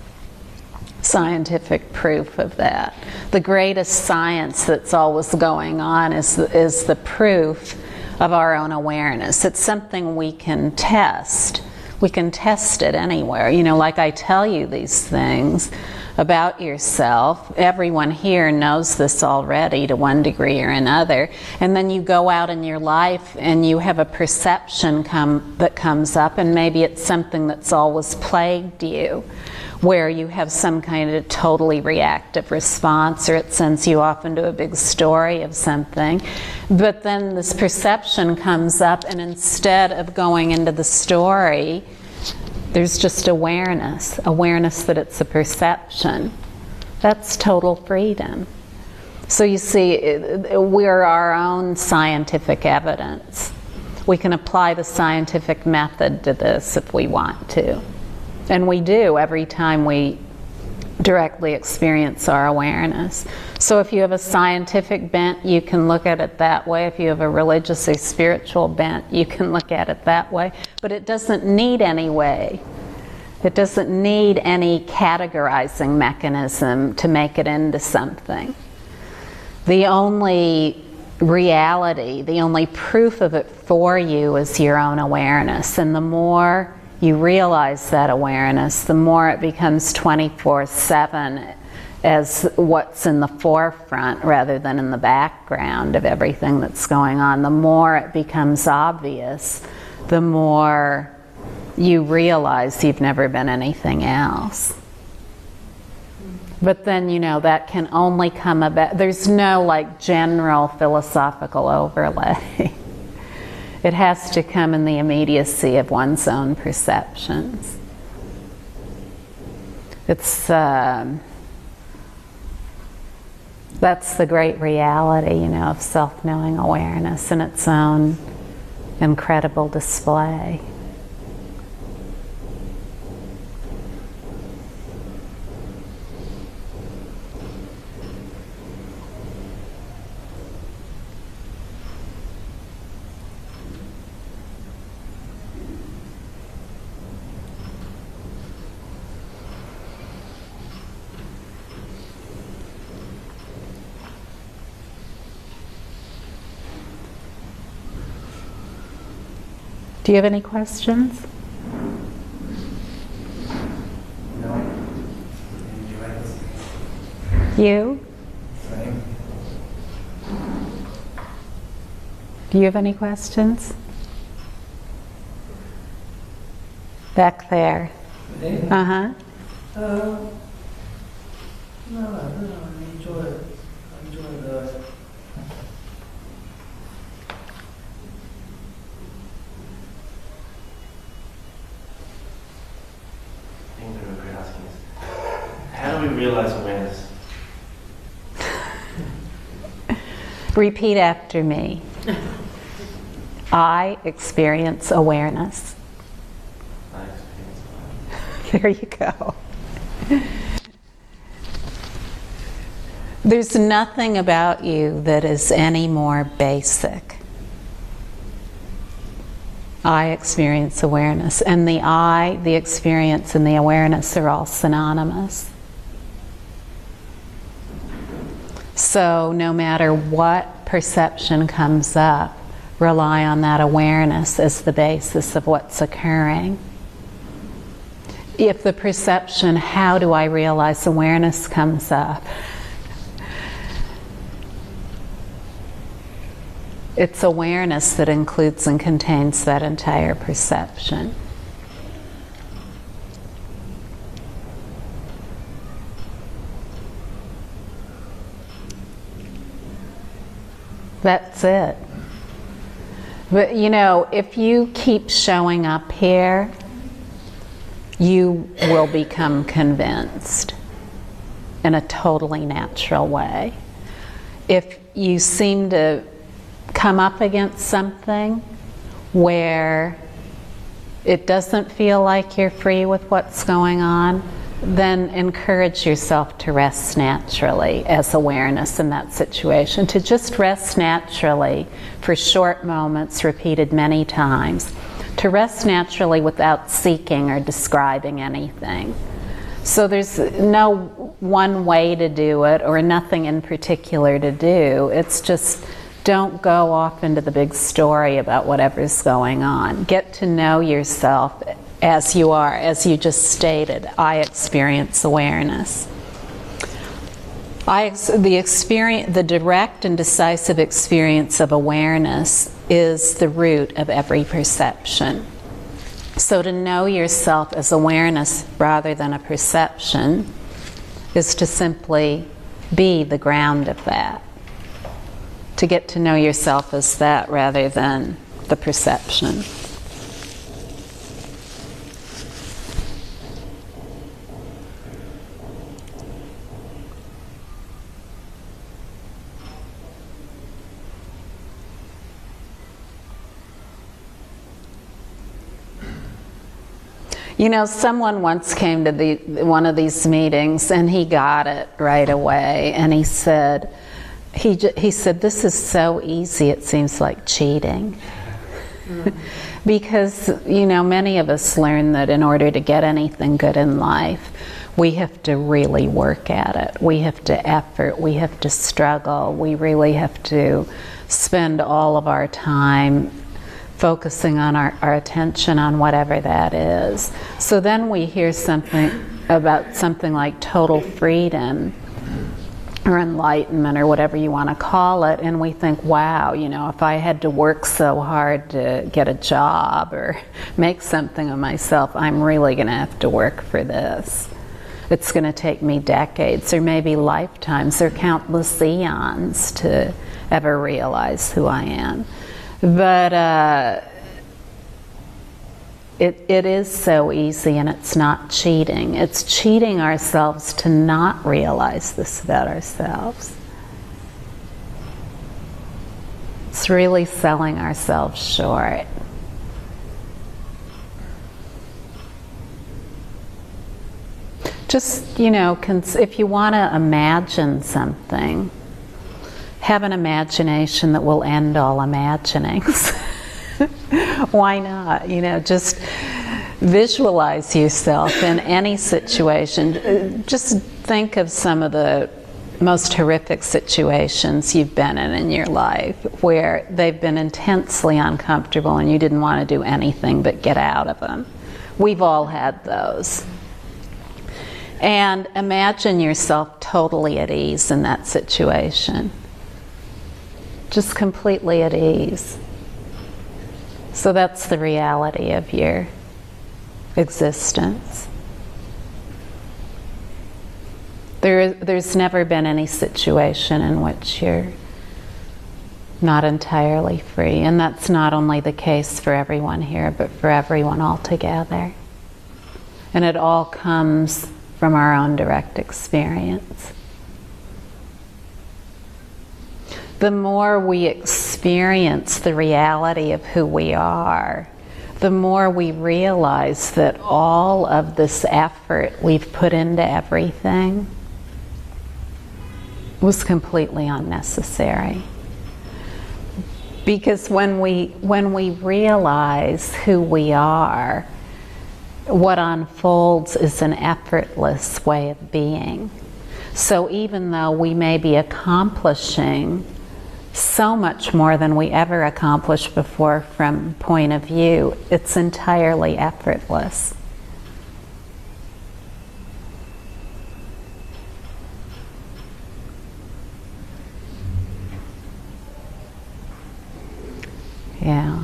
S1: scientific proof of that. The greatest science that's always going on is, is the proof of our own awareness. It's something we can test. We can test it anywhere. You know, like I tell you these things about yourself. Everyone here knows this already to one degree or another. And then you go out in your life and you have a perception come that comes up, and maybe it's something that's always plagued you, where you have some kind of totally reactive response, or it sends you off into a big story of something. But then this perception comes up, and instead of going into the story, there's just awareness, awareness that it's a perception. That's total freedom. So you see, we're our own scientific evidence. We can apply the scientific method to this if we want to. And we do every time we directly experience our awareness. So if you have a scientific bent, you can look at it that way. If you have a religious or spiritual bent, you can look at it that way. But it doesn't need any way. It doesn't need any categorizing mechanism to make it into something. The only reality, the only proof of it for you is your own awareness. And the more you realize that awareness, the more it becomes twenty-four seven as what's in the forefront rather than in the background of everything that's going on. The more it becomes obvious, the more you realize you've never been anything else. But then, you know, that can only come about, there's no like general philosophical overlay. It has to come in the immediacy of one's own perceptions. It's, um, that's the great reality, you know, of self-knowing awareness in its own incredible display. Do you have any questions?
S5: No.
S1: You?
S5: Same.
S1: Do you have any questions? Back there.
S5: Me?
S1: Uh-huh.
S5: Uh, no, no, I enjoy it. I enjoy the thing that we're asking is, how do we realize awareness?
S1: Repeat after me. I experience awareness.
S5: I experience awareness.
S1: There you go. There's nothing about you that is any more basic. I experience awareness, and the I, the experience, and the awareness are all synonymous. So no matter what perception comes up, rely on that awareness as the basis of what's occurring. If the perception, how do I realize awareness, comes up, it's awareness that includes and contains that entire perception. That's it. But you know, if you keep showing up here, you will become convinced in a totally natural way. If you seem to come up against something where it doesn't feel like you're free with what's going on, then encourage yourself to rest naturally as awareness in that situation, to just rest naturally for short moments repeated many times, to rest naturally without seeking or describing anything. So there's no one way to do it or nothing in particular to do. It's just don't go off into the big story about whatever's going on. Get to know yourself as you are, as you just stated. I experience awareness. I ex- the experience, the direct and decisive experience of awareness is the root of every perception. So to know yourself as awareness rather than a perception is to simply be the ground of that. To get to know yourself as that rather than the perception. You know, someone once came to the, one of these meetings and he got it right away, and he said, He, he said, this is so easy, it seems like cheating. Mm. Because, you know, many of us learn that in order to get anything good in life, we have to really work at it. We have to effort, we have to struggle, we really have to spend all of our time focusing on our, our attention on whatever that is. So then we hear something about something like total freedom, or enlightenment, or whatever you want to call it, and we think, wow, you know, if I had to work so hard to get a job or make something of myself, I'm really going to have to work for this. It's going to take me decades, or maybe lifetimes, or countless eons to ever realize who I am. But uh, It, it is so easy, and it's not cheating. It's cheating ourselves to not realize this about ourselves. It's really selling ourselves short. Just, you know, cons- if you want to imagine something, have an imagination that will end all imaginings. Why not? You know, just visualize yourself in any situation. Just think of some of the most horrific situations you've been in in your life, where they've been intensely uncomfortable and you didn't want to do anything but get out of them. We've all had those. And imagine yourself totally at ease in that situation. Just completely at ease. So that's the reality of your existence. There, there's never been any situation in which you're not entirely free. And that's not only the case for everyone here, but for everyone altogether. And it all comes from our own direct experience. The more we experience the reality of who we are, the more we realize that all of this effort we've put into everything was completely unnecessary. Because when we, when we realize who we are, what unfolds is an effortless way of being. So even though we may be accomplishing so much more than we ever accomplished before from point of view, it's entirely effortless. Yeah.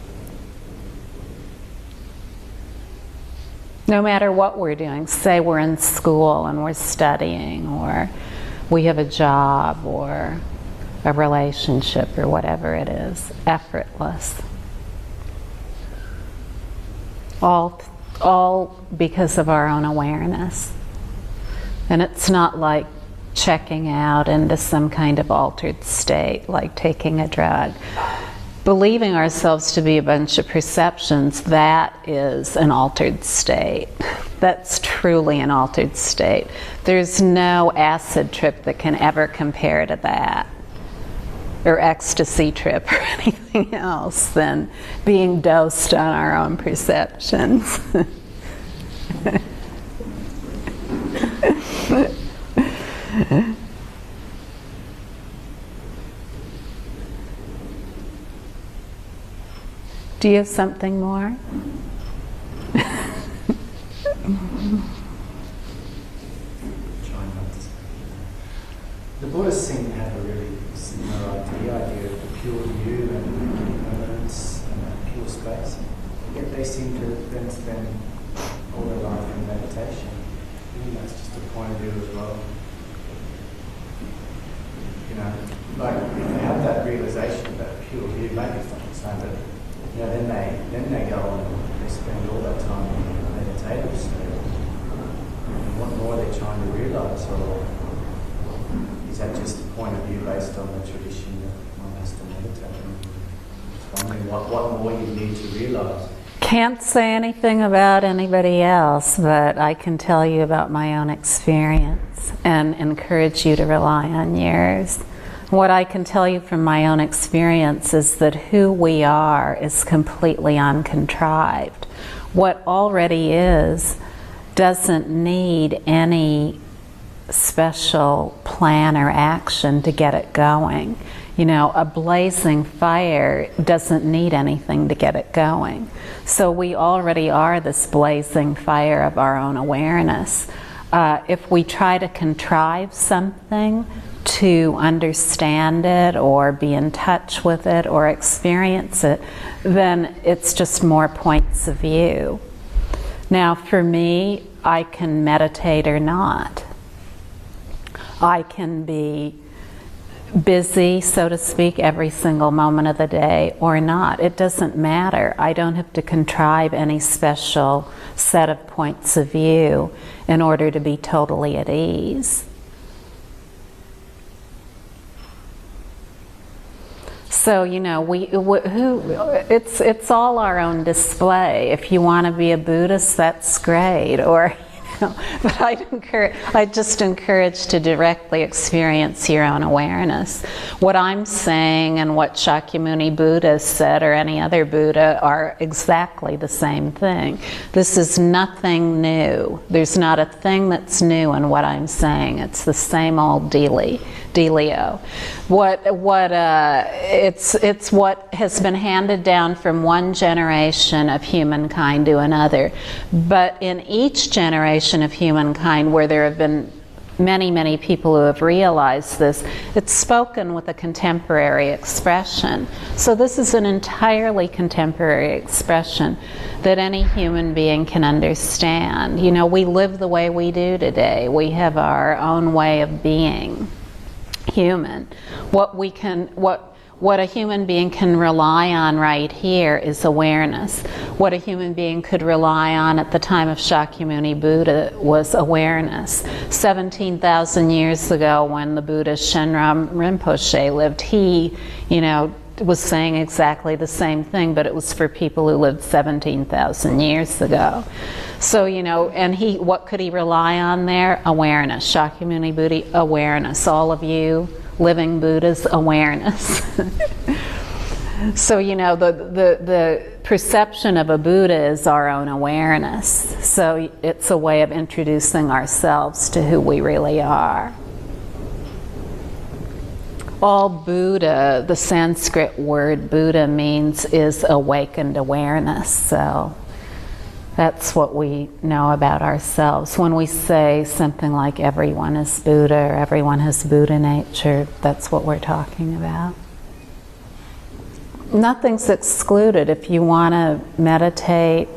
S1: No matter what we're doing, say we're in school and we're studying, or we have a job or a relationship or whatever it is, effortless. All, all because of our own awareness. And it's not like checking out into some kind of altered state, like taking a drug. Believing ourselves to be a bunch of perceptions, that is an altered state. That's truly an altered state. There's no acid trip that can ever compare to that, or ecstasy trip, or anything else than being dosed on our own perceptions. Do you have something more?
S2: The Buddhists seem to have a really similar idea, idea of the pure you and impermanence and a pure space. Yet they seem to then spend all their life in meditation. I think that's just a point of view as well. You know, like if they have that realization of that pure you, maybe it's not the same, but you know, then they then they go on and they spend all that time in a meditative state. And what more they're trying to realise, or is that just a point of view based on the tradition that one has to meditate? Just wondering what, what more you need to realise.
S1: Can't say anything about anybody else, but I can tell you about my own experience and encourage you to rely on yours. What I can tell you from my own experience is that who we are is completely uncontrived. What already is doesn't need any special plan or action to get it going. You know, a blazing fire doesn't need anything to get it going. So we already are this blazing fire of our own awareness. Uh, if we try to contrive something to understand it or be in touch with it or experience it, then it's just more points of view. Now for me, I can meditate or not. I can be busy, so to speak, every single moment of the day or not. It doesn't matter. I don't have to contrive any special set of points of view in order to be totally at ease. So, you know, we who it's it's all our own display. If you want to be a Buddhist, that's great. Or, you know, but I'd encourage, I just encourage to directly experience your own awareness. What I'm saying and what Shakyamuni Buddha said, or any other Buddha, are exactly the same thing. This is nothing new. There's not a thing that's new in what I'm saying. It's the same old dealie. Dealio. What what uh, it's it's what has been handed down from one generation of humankind to another. But in each generation of humankind, where there have been many, many people who have realized this, it's spoken with a contemporary expression. So this is an entirely contemporary expression that any human being can understand. You know, we live the way we do today. We have our own way of being human. What we can, what what a human being can rely on right here is awareness. What a human being could rely on at the time of Shakyamuni Buddha was awareness. seventeen thousand years ago, when the Buddha Shenram Rinpoche lived, he, you know, was saying exactly the same thing, but it was for people who lived seventeen thousand years ago. So, you know, and he, what could he rely on there? Awareness. Shakyamuni Buddha, awareness. All of you living Buddhas, awareness. So, you know, the, the, the perception of a Buddha is our own awareness. So it's a way of introducing ourselves to who we really are. All Buddha, the Sanskrit word Buddha means is awakened awareness. So that's what we know about ourselves. When we say something like everyone is Buddha or everyone has Buddha nature, that's what we're talking about. Nothing's excluded. If you want to meditate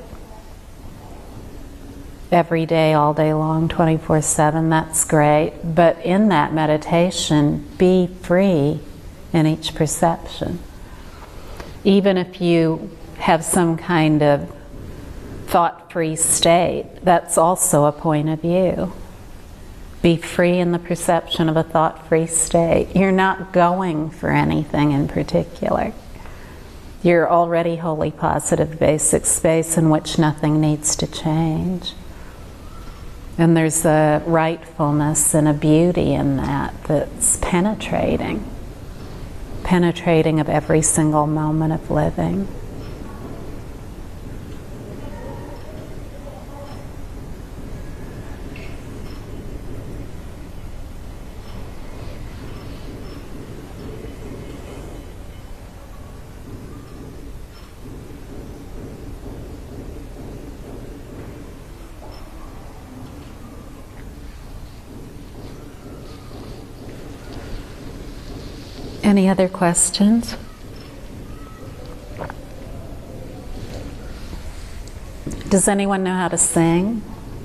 S1: every day, all day long, twenty-four seven, that's great. But in that meditation, be free in each perception. Even if you have some kind of thought-free state, that's also a point of view. Be free in the perception of a thought-free state. You're not going for anything in particular. You're already wholly positive basic space in which nothing needs to change. And there's a rightfulness and a beauty in that that's penetrating. Penetrating of every single moment of living. Any other questions? Does anyone know how to sing?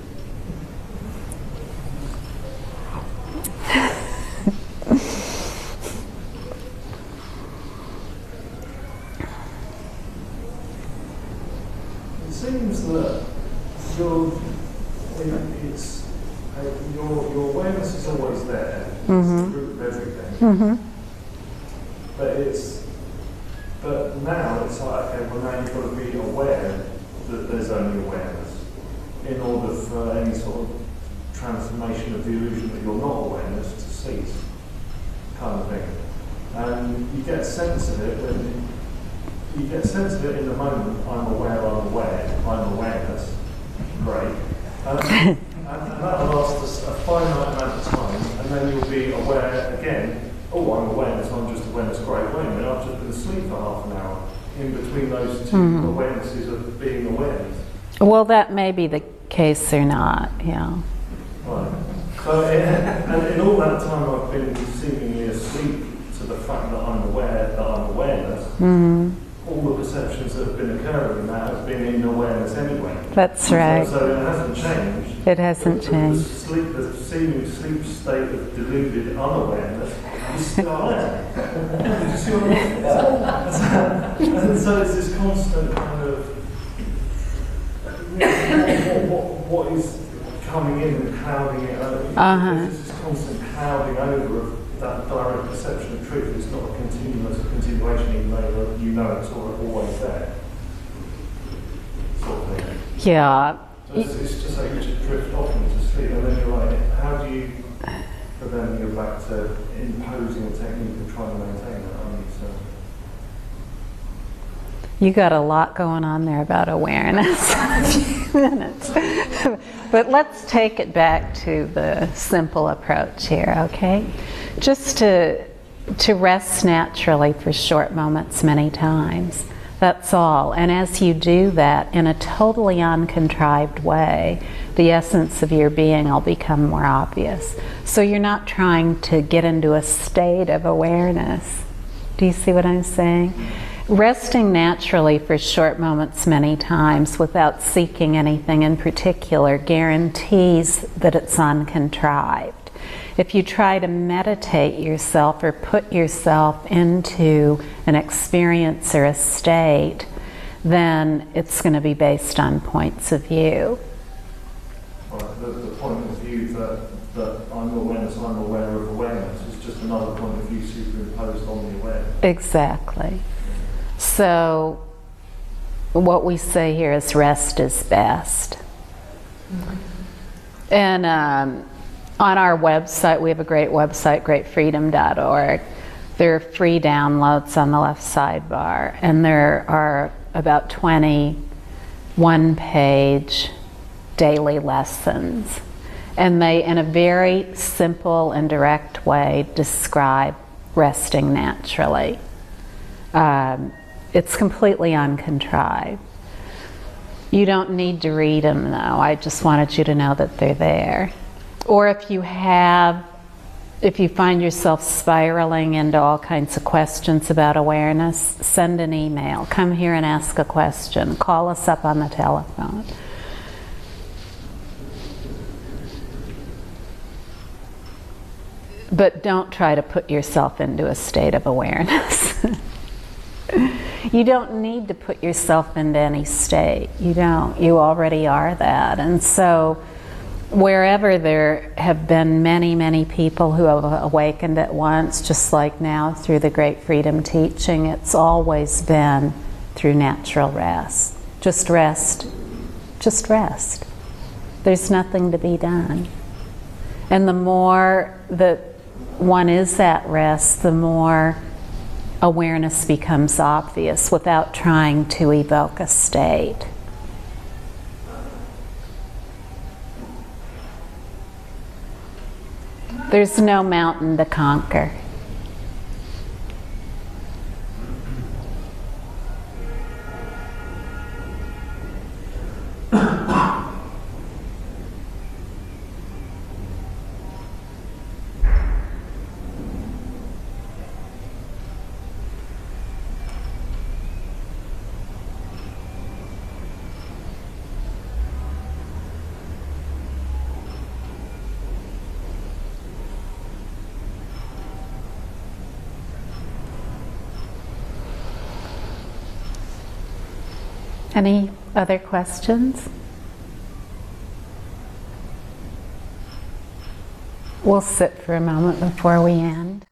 S5: It seems that your, you know, it's, uh, your, your awareness is always there.
S1: Mm-hmm.
S5: It's the root of everything.
S1: Mm-hmm.
S5: But it's, but now it's like, okay, well now you've got to be aware that there's only awareness in order for any sort of transformation of the illusion that you're not awareness to cease, kind of thing. And you get a sense of it when you get a sense of it in the moment. I'm aware, I'm aware, I'm awareness. Great. Um, and, and that'll last us a finite amount of time, and then you'll be aware again. Oh, I'm awareness, I'm just awareness, great. Wait a minute, I've just been asleep for half an hour in between those two mm-hmm. awarenesses of being awareness.
S1: Well, that may be the case or not, yeah.
S5: Right. So, in, and in all that time I've been seemingly asleep to the fact that I'm aware that I'm awareness, mm-hmm. all the perceptions that have been occurring in that have been in awareness anyway.
S1: That's right.
S5: So, so it hasn't changed.
S1: It hasn't
S5: the,
S1: changed.
S5: The, sleep, the seeming sleep state of deluded unawareness is still there. Did you see what I mean? And so it's this constant kind of what, what, what is coming in and clouding it over.
S1: Uh-huh.
S5: There's this constant clouding over of that direct perception of truth. It's not a continuous continuation, even though you know it's always there. Sort of thing.
S1: Yeah.
S5: So it's, it's just like you just drift off into sleep, and then you're like, how do you prevent you back to imposing a technique and trying to maintain that on yourself?
S1: You got a lot going on there about awareness in a few minutes. But let's take it back to the simple approach here, okay? Just to, to rest naturally for short moments many times. That's all. And as you do that in a totally uncontrived way, the essence of your being will become more obvious. So you're not trying to get into a state of awareness. Do you see what I'm saying? Resting naturally for short moments many times without seeking anything in particular guarantees that it's uncontrived. If you try to meditate yourself or put yourself into an experience or a state, then it's going to be based on points of view.
S5: Right, the, the point of view that, that I'm awareness, I'm aware of awareness is just another point of view superimposed on the awareness.
S1: Exactly. So what we say here is rest is best. And um, on our website, we have a great website, great freedom dot org. There are free downloads on the left sidebar, and there are about twenty one-page daily lessons. And they, in a very simple and direct way, describe resting naturally. Um, it's completely uncontrived. You don't need to read them, though. I just wanted you to know that they're there. Or if you have, if you find yourself spiraling into all kinds of questions about awareness, send an email. Come here and ask a question. Call us up on the telephone. But don't try to put yourself into a state of awareness. You don't need to put yourself into any state. You don't. You already are that. And so wherever there have been many, many people who have awakened at once, just like now through the Great Freedom Teaching, it's always been through natural rest. Just rest. Just rest. There's nothing to be done. And the more that one is at rest, the more awareness becomes obvious without trying to evoke a state. There's no mountain to conquer. Any other questions? We'll sit for a moment before we end.